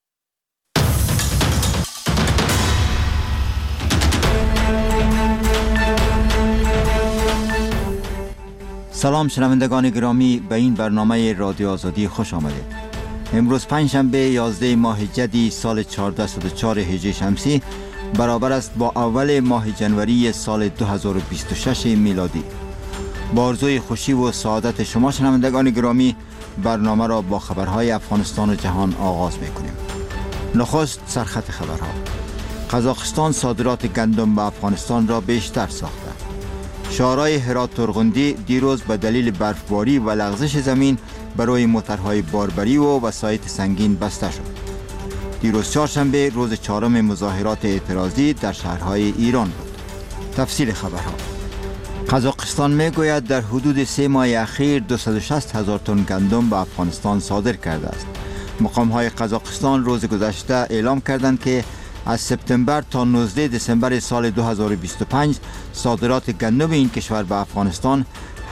L: سلام شنوندگان گرامی، به این برنامه رادیو آزادی خوش آمدید. امروز پنجشنبه 11 ماه جدی سال 1404 هجری شمسی برابر است با اول ماه جنوری سال 2026 میلادی. با آرزوی خوشی و سعادت شما شنوندگان گرامی برنامه را با خبرهای افغانستان و جهان آغاز می‌کنیم. نخست سرخط خبرها. قزاقستان صادرات گندم به افغانستان را بیشتر ساخته. شهرهای هرات ترغندی دیروز به دلیل برفباری و لغزش زمین برای موترهای باربری و وسایط سنگین بسته شد. دیروز چهارشنبه روز چهارم مظاهرات اعتراضی در شهرهای ایران بود. تفصیل خبرها. قزاقستان میگوید در حدود 3 ماه اخیر 260,000 تن گندم به افغانستان صادر کرده است. مقام‌های قزاقستان روز گذشته اعلام کردند که از سپتامبر تا 19 دسامبر سال 2025 صادرات گندم این کشور به افغانستان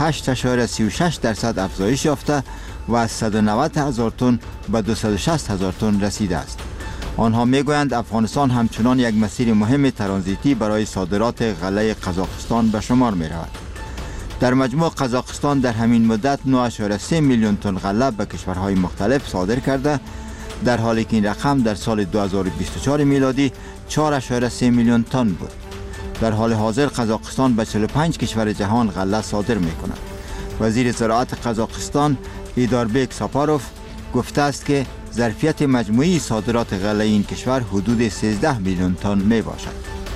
L: 8.36% افزایش یافته و از 190,000 تن به 260,000 تن رسیده است. آنها میگویند افغانستان همچنان یک مسیر مهم ترانزیتی برای صادرات غله قزاقستان به شمار می رود. در مجموع قزاقستان در همین مدت 9.3 میلیون تن غله به کشورهای مختلف صادر کرده، در حالی که این رقم در سال 2024 میلادی 4.3 میلیون تن بود. در حال حاضر قزاقستان به 45 کشور جهان غله صادر می کند. وزیر زراعت قزاقستان ایداربیک ساپاروف گفته است که ظرفیت مجموعی صادرات غله این کشور حدود 13 میلیون تن می باشد.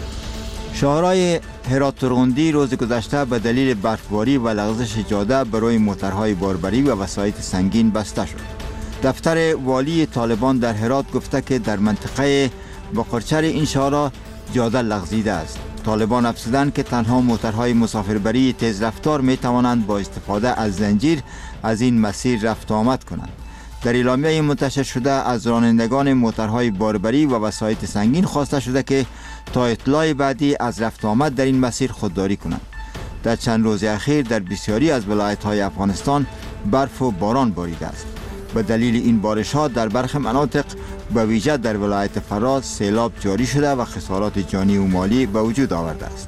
L: شهرهای هرات ترغندی روز گذشته به دلیل برفباری و لغزش جاده برای موترهای باربری و وسایط سنگین بسته شد. دفتر والی طالبان در هرات گفته که در منطقه بقرچر این شهر جاده لغزیده است. طالبان افزودند که تنها موترهای مسافربری تیز رفتار می توانند با استفاده از زنجیر از این مسیر رفت آمد کنند. در اعلامیه منتشر شده از رانندگان موترهای باربری و وسایط سنگین خواسته شده که تا اطلاع بعدی از رفت آمد در این مسیر خودداری کنند. در چند روز اخیر در بسیاری از ولایت‌های افغانستان برف و باران باریده است. به دلیل این بارش‌ها در برخی مناطق به ویژه در ولایت فراز سیلاب جاری شده و خسارات جانی و مالی به وجود آورده است.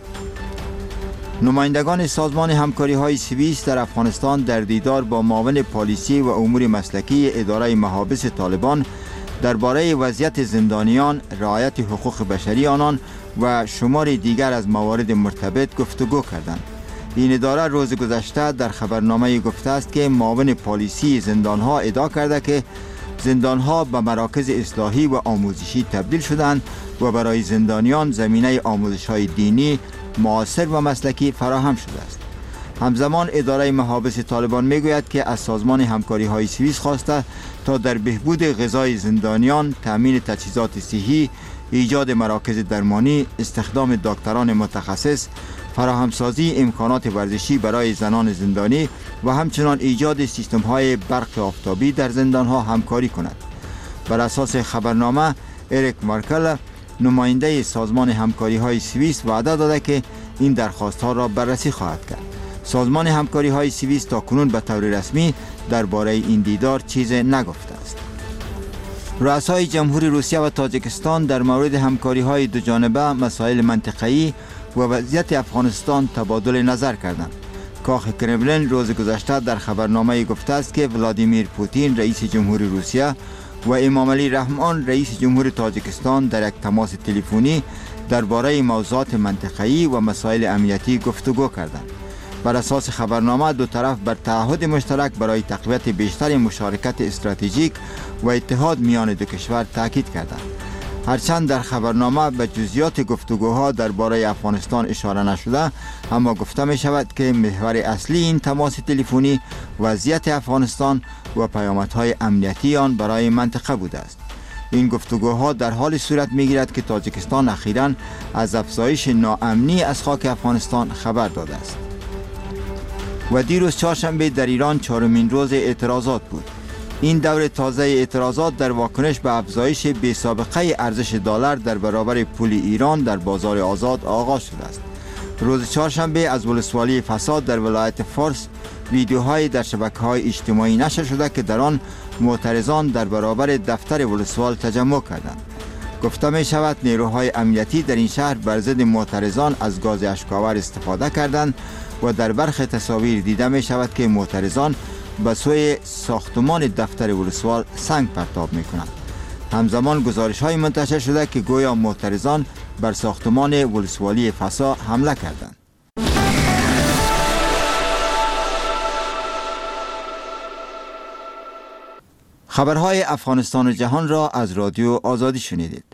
L: نمایندگان سازمان همکاری‌های سوئیس در افغانستان در دیدار با معاون پالیسی و امور مسلکی اداره محابس طالبان درباره وضعیت زندانیان، رعایت حقوق بشری آنان و شمار دیگر از موارد مرتبط گفتگو کردند. این اداره روز گذشته در خبرنامه گفته است که معاون پالیسی زندانها ادعا کرده که زندانها به مراکز اصلاحی و آموزشی تبدیل شدند و برای زندانیان زمینه آموزش‌های دینی، معاصر و مسلکی فراهم شده است. همزمان اداره محابس طالبان میگوید که از سازمان همکاری‌های سوئیس خواسته تا در بهبود غذای زندانیان، تامین تجهیزات صحی، ایجاد مراکز درمانی، استخدام دکتران متخصص، فراهمسازی امکانات ورزشی برای زنان زندانی و همچنان ایجاد سیستم‌های برق آفتابی در زندان‌ها همکاری کند. بر اساس خبرنامه اریک مارکل نماینده سازمان همکاری‌های سوئیس وعده داده که این درخواست‌ها را بررسی خواهد کرد. سازمان همکاری‌های سوئیس تاکنون به طور رسمی درباره این دیدار چیزی نگفته است. رؤسای جمهوری روسیه و تاجیکستان در مورد همکاری‌های دوجانبه، مسائل منطقه‌ای و وضعیت افغانستان تبادل نظر کردند. کاخ کرملین روز گذشته در خبرنامه گفته است که ولادیمیر پوتین رئیس جمهوری روسیه و امام علی رحمان رئیس جمهور تاجیکستان در یک تماس تلفنی درباره موضوعات منطقه‌ای و مسائل امنیتی گفتگو کردند. بر اساس خبرنامه دو طرف بر تعهد مشترک برای تقویت بیشتر مشارکت استراتژیک و اتحاد میان دو کشور تاکید کردند. هرچند در خبرنامه به جزئیات گفتگوها درباره افغانستان اشاره نشده، اما گفته می شود که محور اصلی این تماس تلفنی وضعیت افغانستان و پیامدهای امنیتی آن برای منطقه بوده است. این گفتگوها در حال صورت می گیرد که تاجیکستان اخیراً از افزایش ناامنی از خاک افغانستان خبر داده است. و دیروز چهارشنبه در ایران چهارمین روز اعتراضات بود. این دور تازه اعتراضات در واکنش به افزایش بی‌سابقه ارزش دلار در برابر پول ایران در بازار آزاد آغاز شده است. روز چهارشنبه از ولسوالی فساد در ولایت فارس ویدیوهای در شبکه‌های اجتماعی نشر شده که در آن معترضان در برابر دفتر ولسوال تجمع کردند. گفته می شود نیروهای امنیتی در این شهر بر ضد معترضان از گاز اشک‌آور استفاده کردند و در برخی تصاویر دیده می شود که معترضان به سوی ساختمان دفتر ولسوال سنگ پرتاب می کنند. همزمان گزارش های منتشر شده که گویا معترضان بر ساختمان ولسوالی فسا حمله کردند. خبرهای افغانستان و جهان را از رادیو آزادی شنیدید.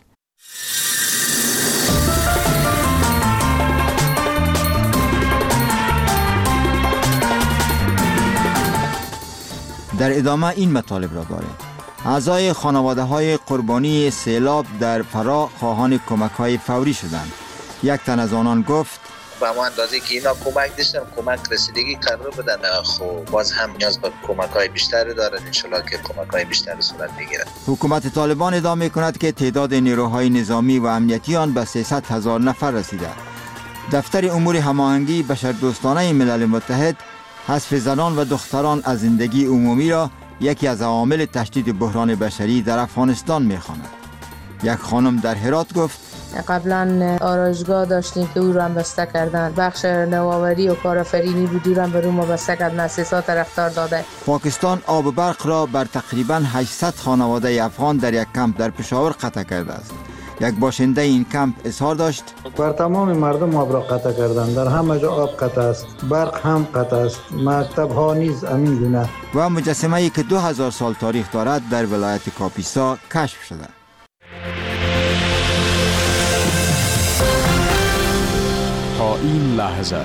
L: در ادامه این مطالب را داریم. اعضای خانواده های قربانی سیلاب در فرا خواهان کمک های فوری شدند. یک تن از آنان گفت
M: به ما اندازه که اینا کمک داشتن کمک رسیدگی قرار بدن، خب باز هم نیاز به کمک های بیشتری دارن، انشالله که کمک های بیشتری صورت بگیرد.
L: حکومت طالبان ادعا می‌کند که تعداد نیروهای نظامی و امنیتی آن به 300,000 نفر رسیده. دفتر امور هماهنگی بشردوستانه ملل متحد حذف زنان و دختران از زندگی عمومی را یکی از عوامل تشدید بحران بشری در افغانستان می‌خواند. یک خانم در هرات گفت
N: قبلا آرایشگاه داشتیم که او را هم بسته کردن، بخش نوآوری و کارآفرینی بود او را هم به روما بسته کردن، مؤسسات طرفدار داده.
L: پاکستان آب و برق را بر تقریباً 800 خانواده افغان در یک کمپ در پشاور قطع کرده است. یک باشنده این کمپ اظهار داشت
O: بر تمام مردم آب را قطع کردند، در همه جا آب قطع است، برق هم قطع است، مکتب ها نیز همین گونه.
L: و مجسمه‌ای که 2000 سال تاریخ دارد در ولایت کاپیسا کشف شده.
P: تا این لحظه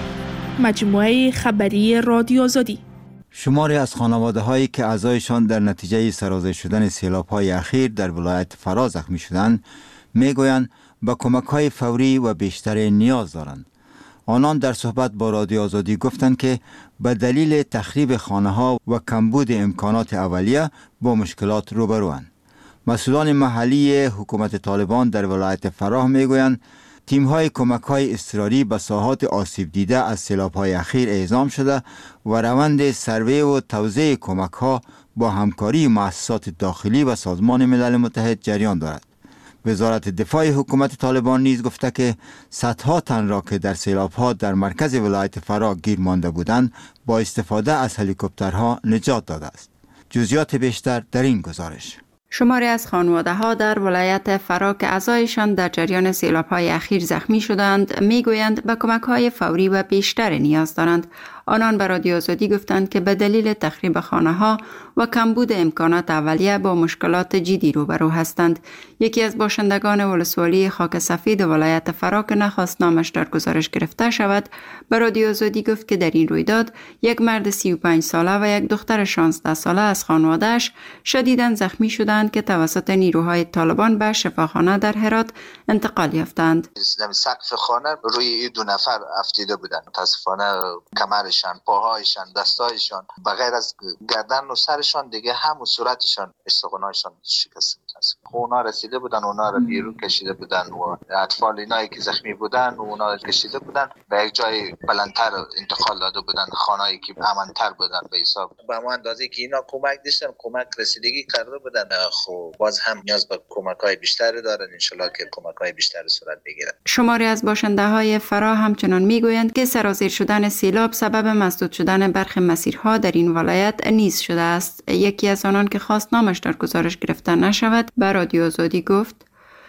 Q: مجموعه خبری رادیو آزادی.
L: شماری از خانواده هایی که اعضایشان در نتیجه سرازیر شدن سیلاب های اخیر در ولایت فرا زخمی شدند میگویند به کمک های فوری و بیشتر نیاز دارند. آنان در صحبت با رادیو آزادی گفتند که به دلیل تخریب خانه ها و کمبود امکانات اولیه با مشکلات روبروند. مسئولان محلی حکومت طالبان در ولایت فرا میگویند تیم‌های کمک‌های اضطراری به ساحات آسیب دیده از سیلاب‌های اخیر اعزام شده و روند سروی و توزیع کمک‌ها با همکاری مؤسسات داخلی و سازمان ملل متحد جریان دارد. وزارت دفاع حکومت طالبان نیز گفته که صدها تن را که در سیلاب‌ها در مرکز ولایت فرا گیر مانده بودند با استفاده از هلیکوپترها نجات داده است. جزئیات بیشتر در این گزارش.
R: شماری از خانواده‌ها در ولایت فرا که اعضایشان در جریان سیلاب‌های اخیر زخمی شدند میگویند به کمک‌های فوری و بیشتر نیاز دارند. آنان به رادیو آزادی گفتند که به دلیل تخریب خانه‌ها و کمبود امکانات اولیه با مشکلات جدی روبرو هستند. یکی از باشندگان ولسوالی خاک سفید ولایت فرا که نخواست نامش در گزارش گرفته شود به رادیو آزادی گفت که در این رویداد یک مرد 35 ساله و یک دختر 16 ساله از خانواده‌اش شدیداً زخمی شدند که توسط نیروهای طالبان به شفاخانه در هرات انتقال یافتند.
M: سقف خانه روی دو نفر افتیده بودند. متاسفانه کمرشان، پاهایشان، دستایشان بغیر از گردن و سرشان دیگه هم صورتشان استخوان‌هایشان شکسته بود. اونا رسیده بودن، اونا رو بیرون کشیده بودن و اطفال اینایی که زخمی بودن و اونا رو کشیده بودن به یک جای بلندتر انتقال داده بودن، خانه‌ای که امن‌تر بودن به حساب. به ما اندازه که اینا کمک داشتن کمک رسیدگی قرار بدن، خب باز هم نیاز به کمک‌های بیشتری دارن، انشالله که کمک‌های بیشتری صورت بگیره.
R: شماری از باشنده‌های فرا همچنان میگویند که سرازیر شدن سیلاب سبب مسدود شدن برخی مسیرها در این ولایت نیز شده است. یکی از آنان که خواست نامش در گزارش گرفته نشود به رادیو آزادی گفت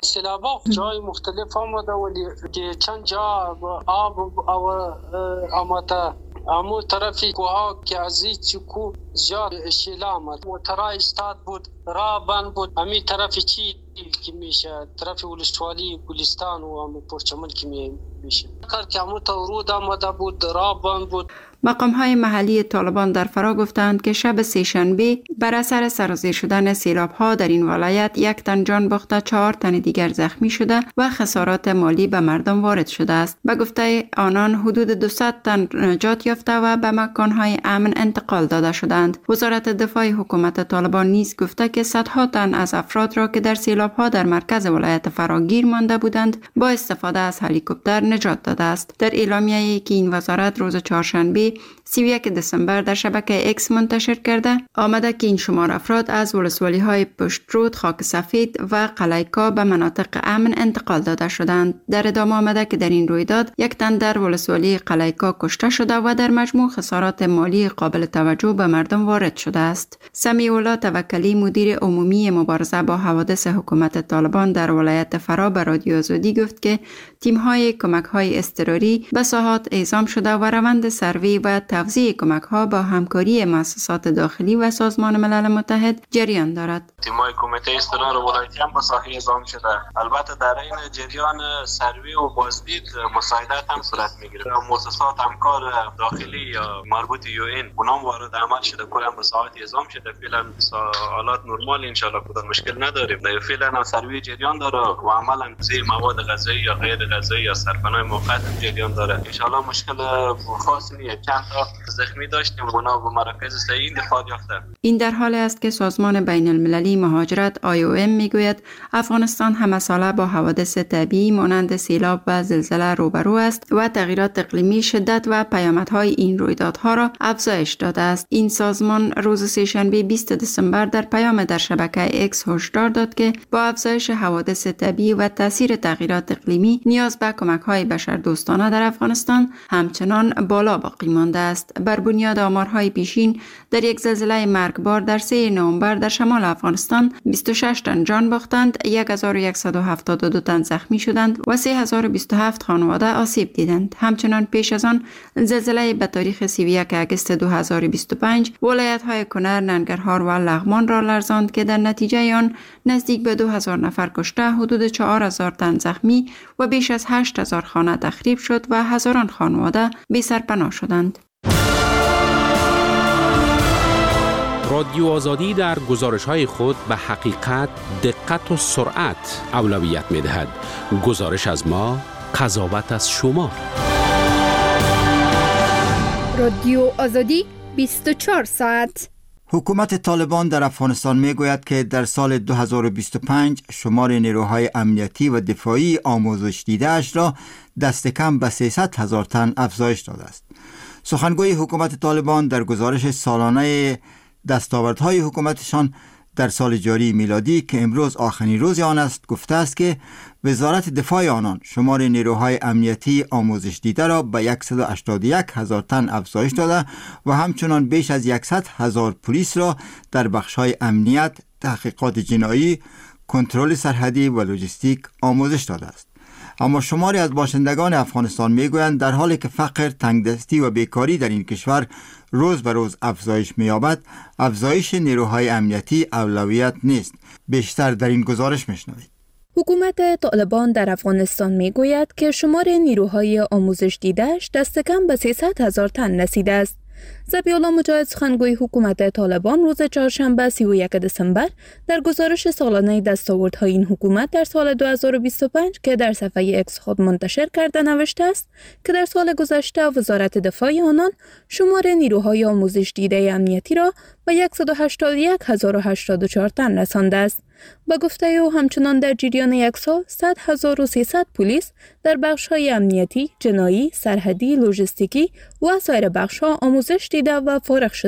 S: سیلابا جای مختلف آمده ولی که چند جا آب و آمده امو طرفی کوها که از هیچ کو زیاد شیلا آمد موترها استاد بود راه بند بود امی طرفی چی که میشه طرف ولسوالی گلستان و امی پرچمن که میشه کار که امو تورود آمده بود راه بند بود.
R: مقام‌های محلی طالبان در فرا گفتند که شب سه‌شنبه بر اثر سرازیر شدن سیلاب‌ها در این ولایت 1 تن جان باخته 4 تن دیگر زخمی شده و خسارات مالی به مردم وارد شده است. به گفته آنان حدود 200 تن نجات یافته و به مکان‌های امن انتقال داده شدند. وزارت دفاع حکومت طالبان نیز گفته که صدها تن از افراد را که در سیلاب‌ها در مرکز ولایت فراگیر مانده بودند با استفاده از هلیکوپتر نجات داده است. در اعلامیه‌ای که این وزارت روز چهارشنبه 31 دسامبر در شبکه اکس منتشر کرده آمده که این شمار افراد از ولسوالی‌های پشترود، خاک سفید و قلیکا به مناطق امن انتقال داده شدند. در ادامه آمده که در این رویداد 1 تن در ولسوالی قلیکا کشته شده و در مجموع خسارات مالی قابل توجه به مردم وارد شده است. سمیع الله توکلی مدیر عمومی مبارزه با حوادث حکومت طالبان در ولایت فرا به رادیو آزادی گفت که تیم‌های کمک‌های اضطراری به ساحات اعزام شده و روند سروی و توزیع کمک‌ها با همکاری مؤسسات داخلی و سازمان ملل متحد جریان دارد.
S: تیم‌های کمیته اضطرار ولایتی هم به ساحه اعزام شده. البته در این جریان سروی و بازدید مساعدت هم صورت می‌گیره. مؤسسات همکار داخلی یا مربوط UN اونام وارد عمل شده، کلا به ساحات اعزام شده. فعلا حالات نرمال ان شاء الله کدام مشکل نداریم. فعلا هم سروی جریان داره و عملاً توزیع مواد غذایی یا غیر غذایی یا سرپناه موقت جریان داره. ان شاء الله مشکل خاصی نیست. چند تا زخمی داشتیم اونا به مراکز صحی دفاع یافته.
R: این در حالی است که سازمان بین المللی مهاجرت IOM میگوید افغانستان همه ساله با حوادث طبیعی مانند سیلاب و زلزله روبرو است و تغییرات اقلیمی شدت و پیامدهای این رویدادها را افزایش داده است. این سازمان روز سه‌شنبه 20 دسامبر در پیام در شبکه اکس هشدار داد که با افزایش حوادث طبیعی و تاثیر تغییرات اقلیمی نیاز به کمک‌های بشردوستانه در افغانستان همچنان بالا باقی مانده است. بر بنیاد آمارهای پیشین در یک زلزله مرگبار در 3 نوامبر در شمال افغانستان 26 تن جان باختند، 1172 تن زخمی شدند و 3027 خانواده آسیب دیدند. همچنان پیش از آن زلزله به تاریخ 31 اگست 2025 ولایت‌های کنر، ننگرهار و لغمان را لرزاند که در نتیجه آن نزدیک به 2000 نفر کشته، حدود 4000 تن زخمی و بیش از 8000 خانه تخریب شد و هزاران خانواده بی سرپناه شدند.
P: رادیو آزادی در گزارش‌های خود به حقیقت، دقت و سرعت اولویت می‌دهد. گزارش از ما، قضاوت از شما.
Q: رادیو آزادی 24 ساعت.
L: حکومت طالبان در افغانستان میگوید که در سال 2025 شمار نیروهای امنیتی و دفاعی آموزش دیده اش را دست کم به 300,000 تن افزایش داده است. سخنگوی حکومت طالبان در گزارش سالانه دستاوردهای حکومتشان در سال جاری میلادی که امروز آخرین روز آن است گفته است که وزارت دفاع آنان شمار نیروهای امنیتی آموزش دیده را به 181,000 تن افزایش داده و همچنان بیش از 100,000 پلیس را در بخش‌های امنیت، تحقیقات جنایی، کنترل سرحدی و لوجستیک آموزش داده است. اما شماری از باشندگان افغانستان میگویند در حالی که فقر، تنگدستی و بیکاری در این کشور روز به روز افزایش می‌یابد، افزایش نیروهای امنیتی اولویت نیست. بیشتر در این گزارش میشنوید.
F: حکومت طالبان در افغانستان میگوید که شمار نیروهای آموزش دیده‌اش دست کم به 300,000 تن رسیده است. ذبیح‌الله مجاهد سخنگوی حکومت طالبان روز چهارشنبه 31 دسامبر در گزارش سالانه دستاوردهای این حکومت در سال 2025 که در صفحه اکس خود منتشر کرده نوشته است که در سال گذشته وزارت دفاع آنان شمار نیروهای آموزش دیده امنیتی را به 181,084 تن رسانده است. با گفته او همچنان در جریان یک سال 100,300 پلیس در بخش‌های امنیتی، جنایی، سرحدی، لوجستیکی و سایر بخش‌ها آموزش دیده و فارغ شدند.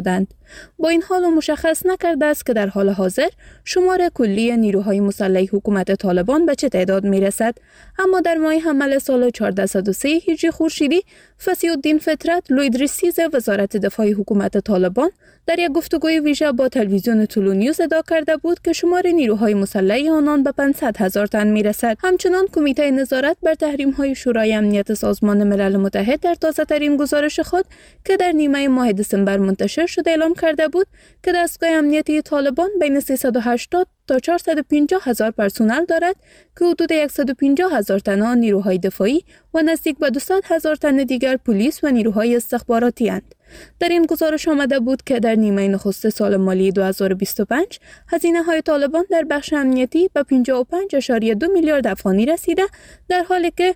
F: با این حال مشخص نکرده است که در حال حاضر شمار کلی نیروهای مسلح حکومت طالبان به چه تعداد میرسد. اما در ماه حمل سال 1403 هجری خورشیدی فصیح الدین فطرت لویدریسیز وزارت دفاع حکومت طالبان در یک گفتگوی ویژه با تلویزیون طلو نیوز ادعا کرده بود که شمار نیروهای مسلح آنان به 500,000 تن میرسد. همچنان کمیته نظارت بر تحریم‌های شورای امنیت سازمان ملل متحد در تازه‌ترین گزارش خود که در نیمه ماه دسامبر منتشر شده اعلام کرده بود که دستگاه امنیتی طالبان بین 380 تا 450,000 پرسنل دارد که حدود 150,000 تن آن نیروهای دفاعی و نزدیک به 200,000 تن دیگر پلیس و نیروهای استخباراتی اند. در این گزارش آمده بود که در نیمه نخست سال مالی 2025 هزینه‌های طالبان در بخش امنیتی به 55.2 میلیارد افغانی رسیده، در حالی که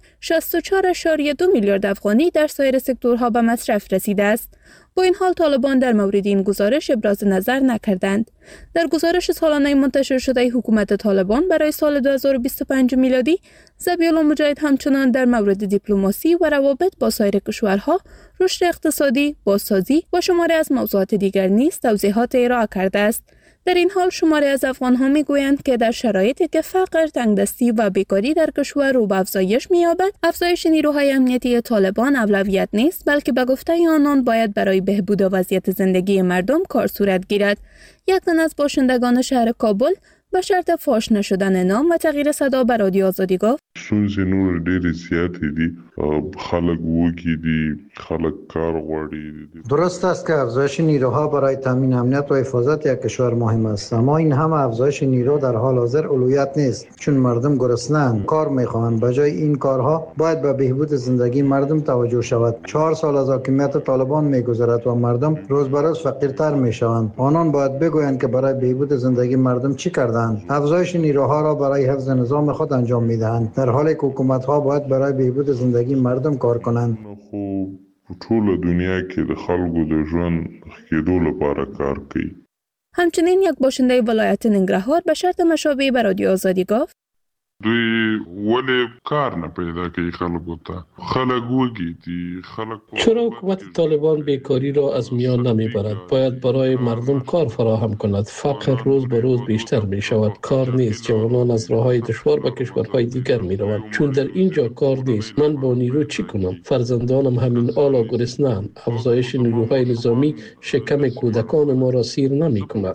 F: 64.2 میلیارد افغانی در سایر سکتورها به مصرف رسیده است. با این حال طالبان در مورد این گزارش ابراز نظر نکردند. در گزارش سالانه منتشر شده حکومت طالبان برای سال 2025 میلادی، ذبیح الله مجاهد همچنان در مورد دیپلماسی و روابط با سایر کشورها، رشد اقتصادی، بازسازی و شماری از موضوعات دیگر نیز توضیحات ارائه کرده است. در این حال شماری از افغان‌ها می‌گویند که در شرایطی که فقر، تنگدستی و بیکاری در کشور رو به افزایش می‌یابد، افزایش نیروهای امنیتی طالبان اولویت نیست، بلکه به گفته آنان باید برای بهبود وضعیت زندگی مردم کار صورت گیرد. یک تن از باشندگان شهر کابل به شرط فاش نشدن نام و تغییر صدا به رادیو آزادی گفت:
B: ستونزې نور ډېرې زیاتې دي، خلک وږي دي، خلک کار غواړي.
O: درست است که افزایش نیروها برای تامین امنیت و حفاظت یک کشور مهم است، اما این همه افزایش نیرو در حال حاضر اولویت نیست، چون مردم گرسنه‌اند، کار می‌خواهند. بجای این کارها باید به بهبود زندگی مردم توجه شود. 4 سال از حاکمیت طالبان می‌گذرد و مردم روز به روز فقیرتر می‌شوند. آنان باید بگویند که برای بهبود زندگی مردم چی کردند. افزایش نیروها را برای حفظ نظام خود انجام می‌دهند، در حالی که حکومت‌ها باید برای بهبود زندگی مردم کار کنند.
B: خو ټول دنیا کې د خلکو د ژوند کېدو لپاره کار کوي.
F: همچنین یک باشنده ولایت ننګرهار به شرط مشابه به رادیو آزادی گفت:
B: دوی ولې کار نه پیدا کوي خلکو ته؟ خلک وږي دي،
T: چرا حکومت طالبان بیکاری را از میان نمیبرد؟ باید برای مردم کار فراهم کند. فقر روز به روز بیشتر می شود، کار نیست، جوانان از راههای دشوار به کشورهای دیگر می روند، چون در اینجا کار نیست. من با نیرو چی کنم؟ فرزندانم همین حالا گرسنه‌اند. افزایش نیروهای نظامی شکم کودکان ما را سیر نمی کند.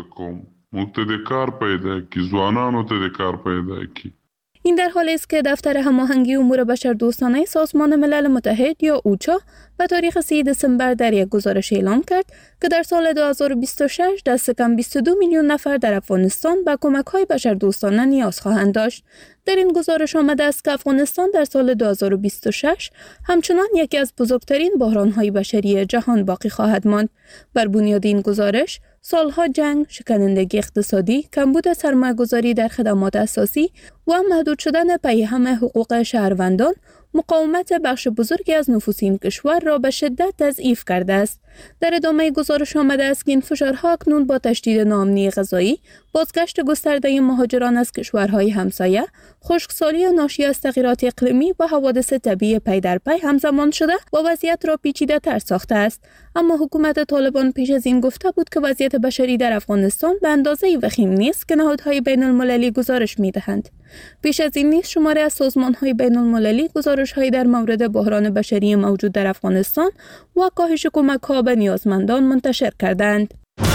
B: کار پیدا کی، ځوانانو ته کار پیدا کی.
F: این در حالی است که دفتر هماهنگی امور بشردوستانه سازمان ملل متحد یا اوچا به تاریخ 3 دسامبر در یک گزارش اعلام کرد که در سال 2026 دست کم 22 میلیون نفر در افغانستان به کمک‌های بشردوستانه نیاز خواهند داشت. در این گزارش آمده است که افغانستان در سال 2026 همچنان یکی از بزرگترین بحران‌های بشری جهان باقی خواهد ماند. بر بنیاد این گزارش، سالها جنگ، شکنندگی اقتصادی، کمبود سرمایه‌گذاری در خدمات اساسی و محدود شدن پیهم حقوق شهروندان مقاومت بخش بزرگی از نفوس این کشور را به شدت تضعیف کرده است. در ادامه گزارش آمده است که این فشارها اکنون با تشدید ناامنی غذایی، بازگشت گسترده مهاجران از کشورهای همسایه، خشکسالی ناشی از تغییرات اقلیمی و حوادث طبیعی پی در پی همزمان شده و وضعیت را پیچیده‌تر ساخته است. اما حکومت طالبان پیش از این گفته بود که وضعیت بشری در افغانستان به اندازه‌ای وخیم نیست که نهادهای بین‌المللی گزارش می‌دهند. پیش از این نیز شماری از سازمان‌های بین‌المللی گزارش‌هایی در مورد بحران بشری موجود در افغانستان و کاهش کمک‌ها به نیازمندان منتشر کردند.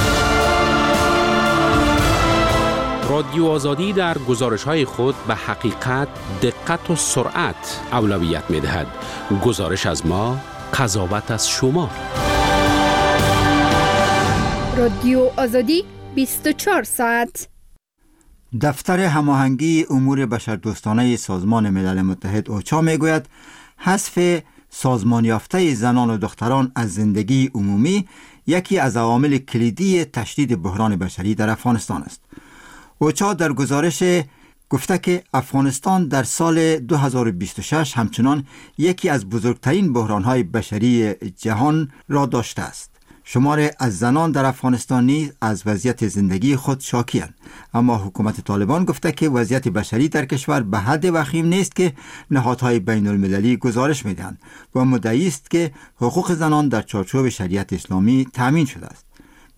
P: رادیو آزادی در گزارش‌های خود به حقیقت، دقت و سرعت اولویت می‌دهد. گزارش از ما، قضاوت از شما.
Q: رادیو آزادی 24 ساعت.
L: دفتر هماهنگی امور بشردوستانه سازمان ملل متحد اوچا میگوید حذف سازمان یافته زنان و دختران از زندگی عمومی یکی از عوامل کلیدی تشدید بحران بشری در افغانستان است. اوچا در گزارش گفته که افغانستان در سال 2026 همچنان یکی از بزرگترین بحران‌های بشری جهان را داشته است. شمار از زنان در افغانستان نیز از وضعیت زندگی خود شاکی‌اند، اما حکومت طالبان گفته که وضعیت بشری در کشور به حد وخیم نیست که نهادهای بین المللی گزارش می‌دهند و مدعی است که حقوق زنان در چارچوب شریعت اسلامی تامین شده است.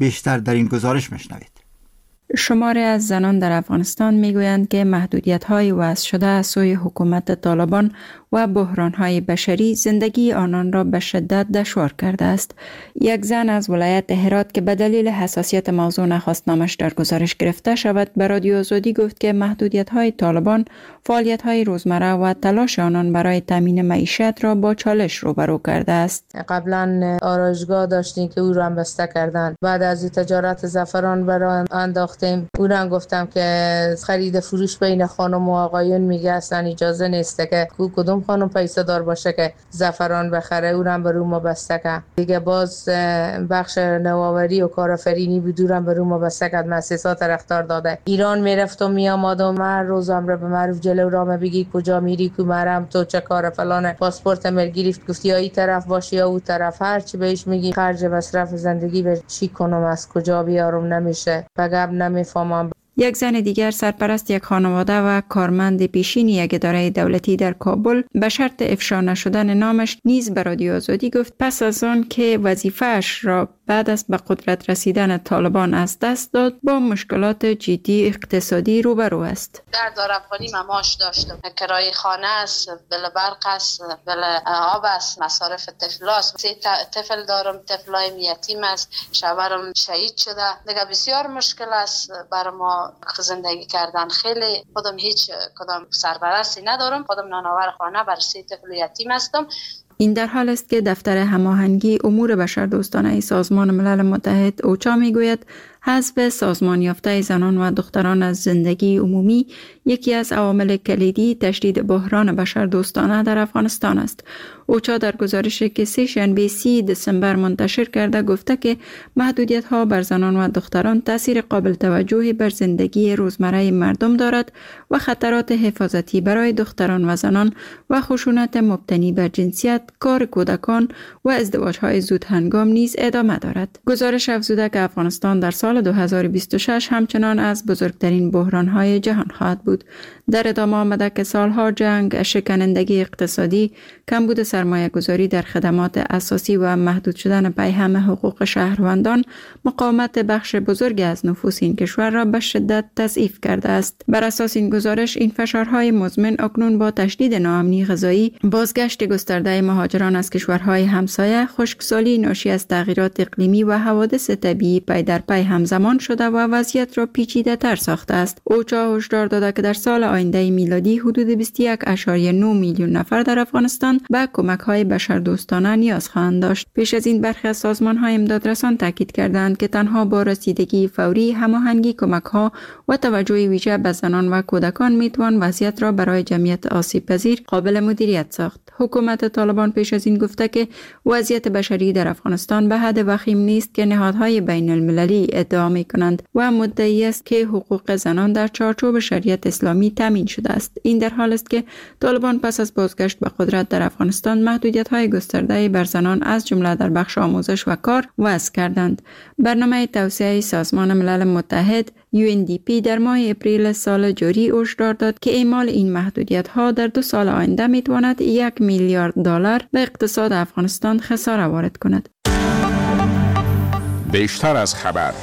L: بیشتر در این گزارش میشنوید.
R: شماری از زنان در افغانستان میگویند که محدودیت‌های وضع شده از سوی حکومت طالبان و بحران‌های بشری زندگی آنان را به شدت دشوار کرده است. یک زن از ولایت هرات که به دلیل حساسیت موضوع نخواست نامش در گزارش گرفته شود به رادیو آزادی گفت که محدودیت‌های طالبان فعالیت‌های روزمره و تلاش آنان برای تامین معیشت را با چالش روبرو کرده است.
N: قبلا آرایشگاه داشتیم که او را هم بسته کردند. بعد از تجارت زعفران برای انداختیم. او را گفتم که خرید فروش بین خانم و آقایون میگه اصلا اجازه نیست که کدوم خانم پیسه دار باشه که زعفران بخره. او را به رو ما بسته کرد. دیگه باز بخش نوآوری و کارآفرینی بدورم به رو ما بسته کرد. مؤسسات رفتار داده. ایران میرفت و میآمد و هر روز امر به معروف جلو را بگی کجا میری کو مرم تو چه کار فلان پاسپورت مل گرفت گفتی یا این طرف باشی یا اون طرف هر چی بهش میگی خرج مصرف زندگی به چی کنم از کجا بیارم نمیشه بگم نمیفهمم.
R: یک زن دیگر سرپرست یک خانواده و کارمند پیشین یک اداره دولتی در کابل به شرط افشا نشدن نامش نیز به رادیو آزادی گفت پس از آن که وظیفه‌اش را بعد از به قدرت رسیدن طالبان از دست داد با مشکلات جدی اقتصادی روبرو است.
U: در دارافانی مماش داشتم، کرایه خانه است، بل برق است، بل آب است، مصارف طفل است. 3 طفل دارم، طفلای یتیم است، شوهرم شهید شده. دیگه بسیار مشکل است برای ما زندگی کردن. خیلی خودم هیچ کدام سرپرستی ندارم، خودم نانآور خانه بر 3 طفل یتیم هستم.
R: این در حال است که دفتر هماهنگی امور بشردوستانه سازمان ملل متحد اوچا میگوید حذف سازمان یافته زنان و دختران از زندگی عمومی یکی از عوامل کلیدی تشدید بحران بشردوستانه در افغانستان است. اوچا در گزارشی که سه‌شنبه 30 دسامبر منتشر کرده گفته که محدودیت‌ها بر زنان و دختران تاثیر قابل توجهی بر زندگی روزمره مردم دارد و خطرات حفاظتی برای دختران و زنان و خشونت مبتنی بر جنسیت، کار کودکان و ازدواج‌های زود هنگام نیز ادامه دارد. گزارش افزوده که افغانستان در سال 2026 همچنان از بزرگترین بحران‌های جهان خواهد بود. در ادامه آمده که سالها جنگ، شکنندگی اقتصادی، کمبود سرمایه‌گذاری در خدمات اساسی و محدود شدن پیهم حقوق شهروندان مقاومت بخش بزرگی از نفوس این کشور را به شدت تضعیف کرده است. بر اساس این گزارش این فشارهای مزمن اکنون با تشدید ناامنی غذایی، بازگشت گسترده مهاجران از کشورهای همسایه، خشکسالی ناشی از تغییرات اقلیمی و حوادث طبیعی پی در پی همزمان شده و وضعیت را پیچیده‌تر ساخته است. اوچا هشدار داده که در سال آینده میلادی حدود 21.9 میلیون نفر در افغانستان به کمک‌های بشردوستانه نیاز خواهند داشت. پیش از این برخی از سازمان‌های امدادرسان تاکید کردند که تنها با رسیدگی فوری، هماهنگی کمک‌ها و توجه ویژه به زنان و کودکان میتوان وضعیت را برای جمعیت آسیب‌پذیر قابل مدیریت ساخت. حکومت طالبان پیش از این گفته که وضعیت بشری در افغانستان به حد وخیم نیست که نهادهای بین المللی ادعا می‌کنند و مدعی است که حقوق زنان در چارچوب شریعت اسلامی تامین شده است. این در حال است که طالبان پس از بازگشت به قدرت در افغانستان محدودیت‌های گسترده بر زنان از جمله در بخش آموزش و کار وضع کردند. برنامه توسعه سازمان ملل متحد UNDP در ماه اپریل سال جاری هشدار داد که اعمال این محدودیت‌ها در 2 سال آینده می‌تواند 1 میلیارد دلار به اقتصاد افغانستان خساره وارد کند.
P: بیشتر از خبر.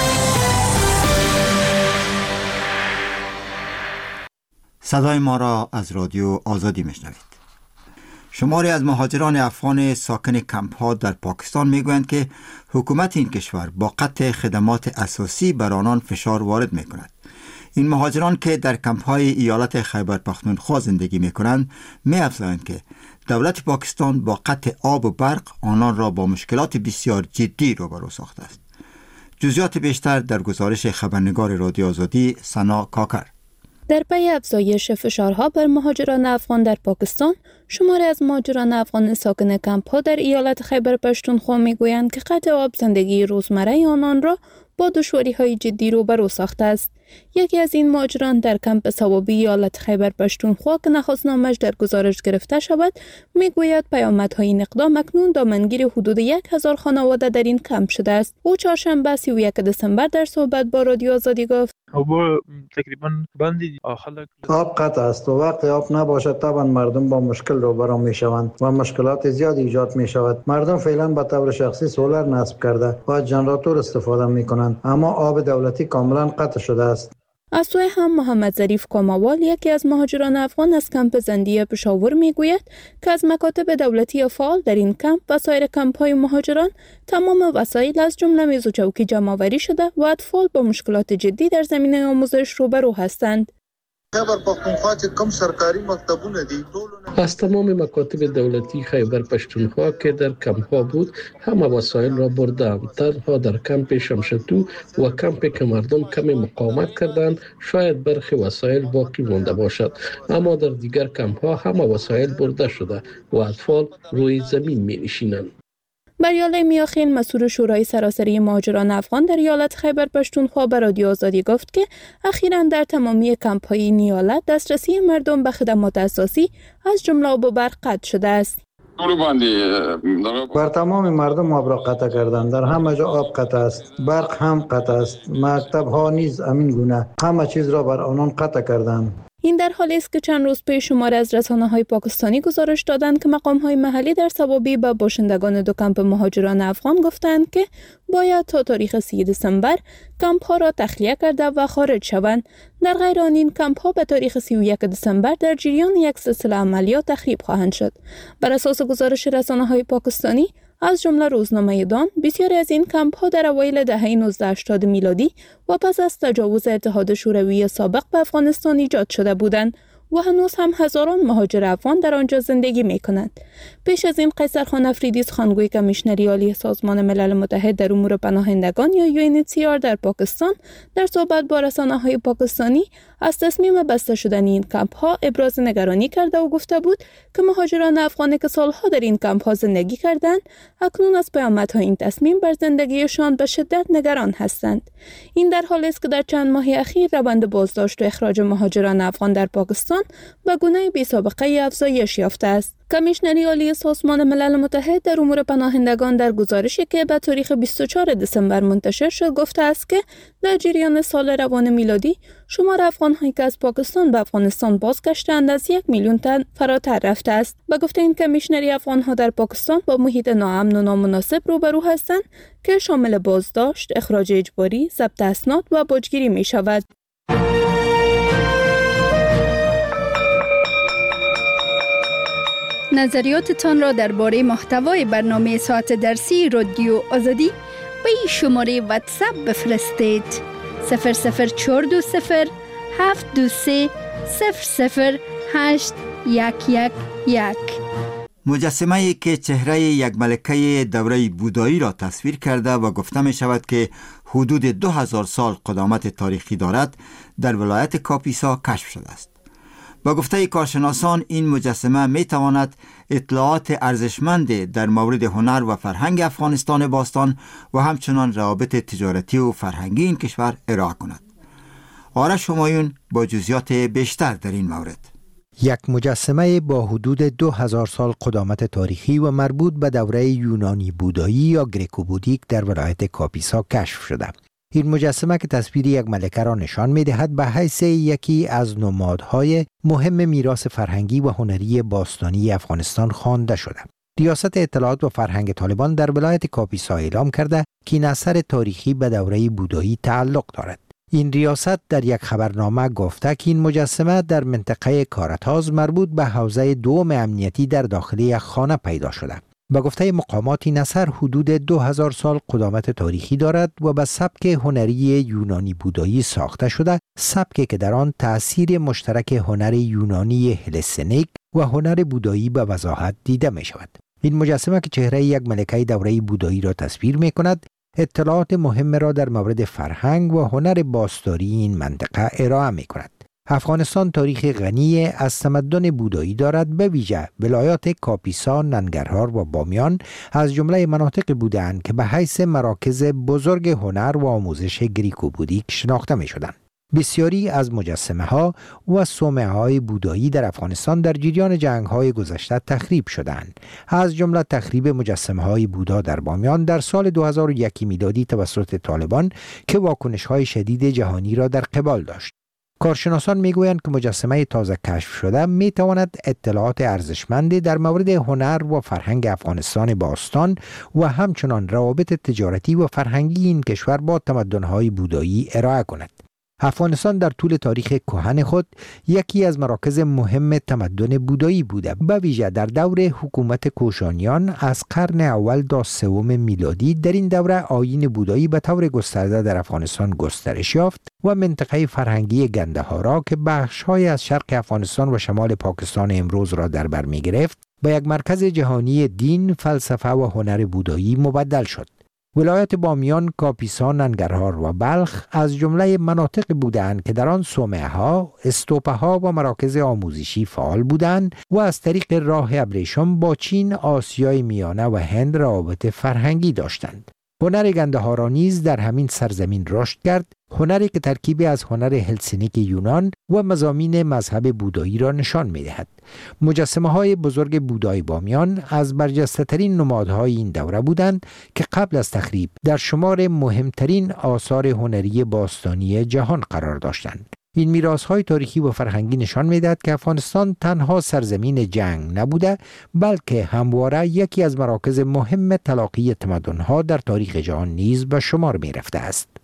L: صدای ما را از رادیو آزادی میشنوید. شماری از مهاجران افغان ساکن کمپ ها در پاکستان میگویند که حکومت این کشور با قطع خدمات اساسی بر آنان فشار وارد میکند. این مهاجران که در کمپ های ایالت خیبر پختونخوا زندگی میکنند می‌افزایند که دولت پاکستان با قطع آب و برق آنان را با مشکلات بسیار جدی روبرو ساخته است. جزئیات بیشتر در گزارش خبرنگار رادیو آزادی سنا کاکر.
F: در پی افزایش فشارها بر مهاجران افغان در پاکستان، شماری از مهاجران افغان ساکن کمپ‌ها در ایالت خیبر پختونخوا میگویند که قطع آب زندگی روزمره آنان را با دشواری‌های جدی روبرو ساخته است. یکی از این مهاجران در کمپ ثوابی ایالت خیبر پشتونخوا که نخستنامه‌اش در گزارش گرفته شود میگوید پیامدهای این اقدام اکنون دامنگیر حدود 1000 خانواده در این کمپ شده است. او چهارشنبه 31 دسامبر در صحبت با رادیو آزادی گفت
G: تقریبا بندی
O: آب قطع است و وقتی آب نباشد طبعا مردم با مشکل روبرو می شوند و مشکلات زیادی ایجاد می شود. مردم فعلا به طور شخصی سولر نصب کرده و از ژنراتور استفاده می کنند، اما آب دولتی کاملا قطع شده است.
F: از سوی هم محمد ظریف کاموال یکی از مهاجران افغان از کمپ زندیه پشاور میگوید که از مکاتب دولتی فعال در این کمپ و سایر کمپ‌های مهاجران تمام وسایل از جمله میز و چوکی جمع‌آوری شده و اطفال با مشکلات جدی در زمینه آموزش روبرو هستند.
H: خیبر پختونخوا چې کوم سرکاري مکتبونه دي
T: از تمام مکاتب دولتی خیبر پشتونخوا که در کمپ ها بود همه وسایل را بردند. تنها در کمپ شمشتو و کمپی که مردم کمی مقاومت کردند شاید برخی وسایل باقی مانده باشد، اما در دیگر کمپ ها همه وسایل برده شده و اطفال روی زمین می نشینند.
F: بریاله میاخیل مسئول شورای سراسری مهاجران افغان در ایالت خیبر پشتونخوا به رادیو آزادی گفت که اخیراً در تمامی کمپ‌های این ایالت دسترسی مردم به خدمات اساسی از جمله آب و برق قطع شده است.
O: بر تمام مردم آب را قطع کردند. در همه جا آب قطع است، برق هم قطع است، مکتب ها نیز همین گونه، همه چیز را بر آنان قطع کردند.
F: این در حالی است که چند روز پیش شماری از رسانه‌های پاکستانی گزارش دادند که مقام‌های محلی در ثوابی به باشندگان دو کمپ مهاجران افغان گفتند که باید تا تاریخ 30 دسامبر کمپ‌ها را تخلیه کرده و خارج شوند. در غیر آن این کمپ‌ها به تاریخ 31 دسامبر در جریان یک سلسله عملیات تخریب خواهند شد. بر اساس گزارش رسانه‌های پاکستانی از جمله روزنامه دان، بسیاری از این کمپ‌ها در اوایل دهه 1980 میلادی و پس از تجاوز اتحاد شوروی سابق به افغانستان ایجاد شده بودند و هنوز هم هزاران مهاجر افغان در آنجا زندگی می‌کنند. پیش از این قیصر خان افریدی سخنگوی کمیشنری عالی سازمان ملل متحد در امور پناهندگان یا UNHCR در پاکستان در صحبت با رسانه‌های پاکستانی از تصمیم بسته شدن این کمپ‌ها ابراز نگرانی کرده و گفته بود که مهاجران افغانی که سالها در این کمپ‌ها زندگی کردند اکنون از پیامدهای این تصمیم بر زندگیشان به شدت نگران هستند. این در حالی است که در چند ماه اخیر روند بازداشت و اخراج مهاجران افغان در پاکستان به گونه بی‌سابقه افزایش یافته است. کمیشنری عالی سازمان ملل متحد در امور پناهندگان در گزارشی که به تاریخ 24 دسامبر منتشر شد گفته است که در جریان سال روان میلادی شمار افغان‌هایی که از پاکستان به افغانستان بازگشتند از 1 میلیون تن فراتر رفته است. به گفته این کمیشنری افغان‌ها در پاکستان با محیط ناامن و نامناسب روبرو هستند که شامل بازداشت، اخراج اجباری، ضبط اسناد و باجگیری می‌شود.
Q: نظریاتتان را درباره محتوای برنامه ساعت درسی رادیو آزادی به این شماره واتساپ بفرستید: 00420 723 00811.
L: مجسمه‌ای که چهره یک ملکه دوره بودایی را تصویر کرده و گفته می شود که حدود 2000 سال قدامت تاریخی دارد در ولایت کاپیسا کشف شده است. با گفته کارشناسان این مجسمه می تواند اطلاعات ارزشمند در مورد هنر و فرهنگ افغانستان باستان و همچنان روابط تجارتی و فرهنگی این کشور ارائه کند. آرش همایون با جزئیات بیشتر در این مورد.
V: یک مجسمه با حدود 2000 سال قدامت تاریخی و مربوط به دوره یونانی بودایی یا گریکو بودیک در ولایت کاپیسا کشف شده. این مجسمه که تصویر یک ملکه را نشان می‌دهد به حیث یکی از نمادهای مهم میراث فرهنگی و هنری باستانی افغانستان خوانده شده. ریاست اطلاعات و فرهنگ طالبان در ولایت کاپیسا اعلام کرده که این اثر تاریخی به دوره بودایی تعلق دارد. این ریاست در یک خبرنامه گفته که این مجسمه در منطقه کارتاز مربوط به حوزه دوم امنیتی در داخل یک خانه پیدا شده. با گفته مقامات این اثر حدود 2000 سال قدامت تاریخی دارد و به سبک هنری یونانی بودایی ساخته شده، سبکی که در آن تأثیر مشترک هنر یونانی هلسنیک و هنر بودایی به وضاحت دیده می شود. این مجسمه که چهره یک ملکه دوره بودایی را تصویر می کند، اطلاعات مهم را در مورد فرهنگ و هنر باستانی این منطقه ارائه می کند. افغانستان تاریخ غنی از تمدن بودایی دارد، به ویژه ولایات کاپیسا، ننگرهار و بامیان از جمله مناطق بودند که به حیث مراکز بزرگ هنر و آموزش گریکو بودیک شناخته می شدند. بسیاری از مجسمه ها و صومعه های بودایی در افغانستان در جریان جنگ های گذشته تخریب شدند. از جمله تخریب مجسمه های بودا در بامیان در سال 2001 میلادی توسط طالبان که واکنش های شدید جهانی را در قبال داشت. کارشناسان میگویند که مجسمه تازه کشف شده میتواند اطلاعات ارزشمندی در مورد هنر و فرهنگ افغانستان باستان و همچنان روابط تجارتی و فرهنگی این کشور با تمدن‌های بودایی ارائه کند. افغانستان در طول تاریخ کهن خود یکی از مراکز مهم تمدن بودایی بوده، به ویژه در دور حکومت کوشانیان از قرن اول تا سوم میلادی. در این دوره آیین بودایی به طور گسترده در افغانستان گسترش یافت و منطقه فرهنگی گندهارا که بخش‌های از شرق افغانستان و شمال پاکستان امروز را در بر می‌گرفت، به یک مرکز جهانی دین، فلسفه و هنر بودایی مبدل شد. ولایت بامیان، کاپیسا، ننگرهار و بلخ از جمله مناطق بودند که در آن صومعه ها، استوپه ها و مراکز آموزشی فعال بودند و از طریق راه ابریشم با چین، آسیای میانه و هند روابط فرهنگی داشتند. هنر گندهارا نیز در همین سرزمین رشد کرد، هنری که ترکیبی از هنر هلسینیک یونان و مضامین مذهب بودایی را نشان می‌دهد. مجسمه های بزرگ بودای بامیان از برجسته ترین نمادهای این دوره بودند که قبل از تخریب در شمار مهمترین آثار هنری باستانی جهان قرار داشتند. این میراث‌های تاریخی و فرهنگی نشان می‌دهد که افغانستان تنها سرزمین جنگ نبوده، بلکه همواره یکی از مراکز مهم تلاقی تمدن‌ها در تاریخ جهان نیز به شمار می‌رفته است.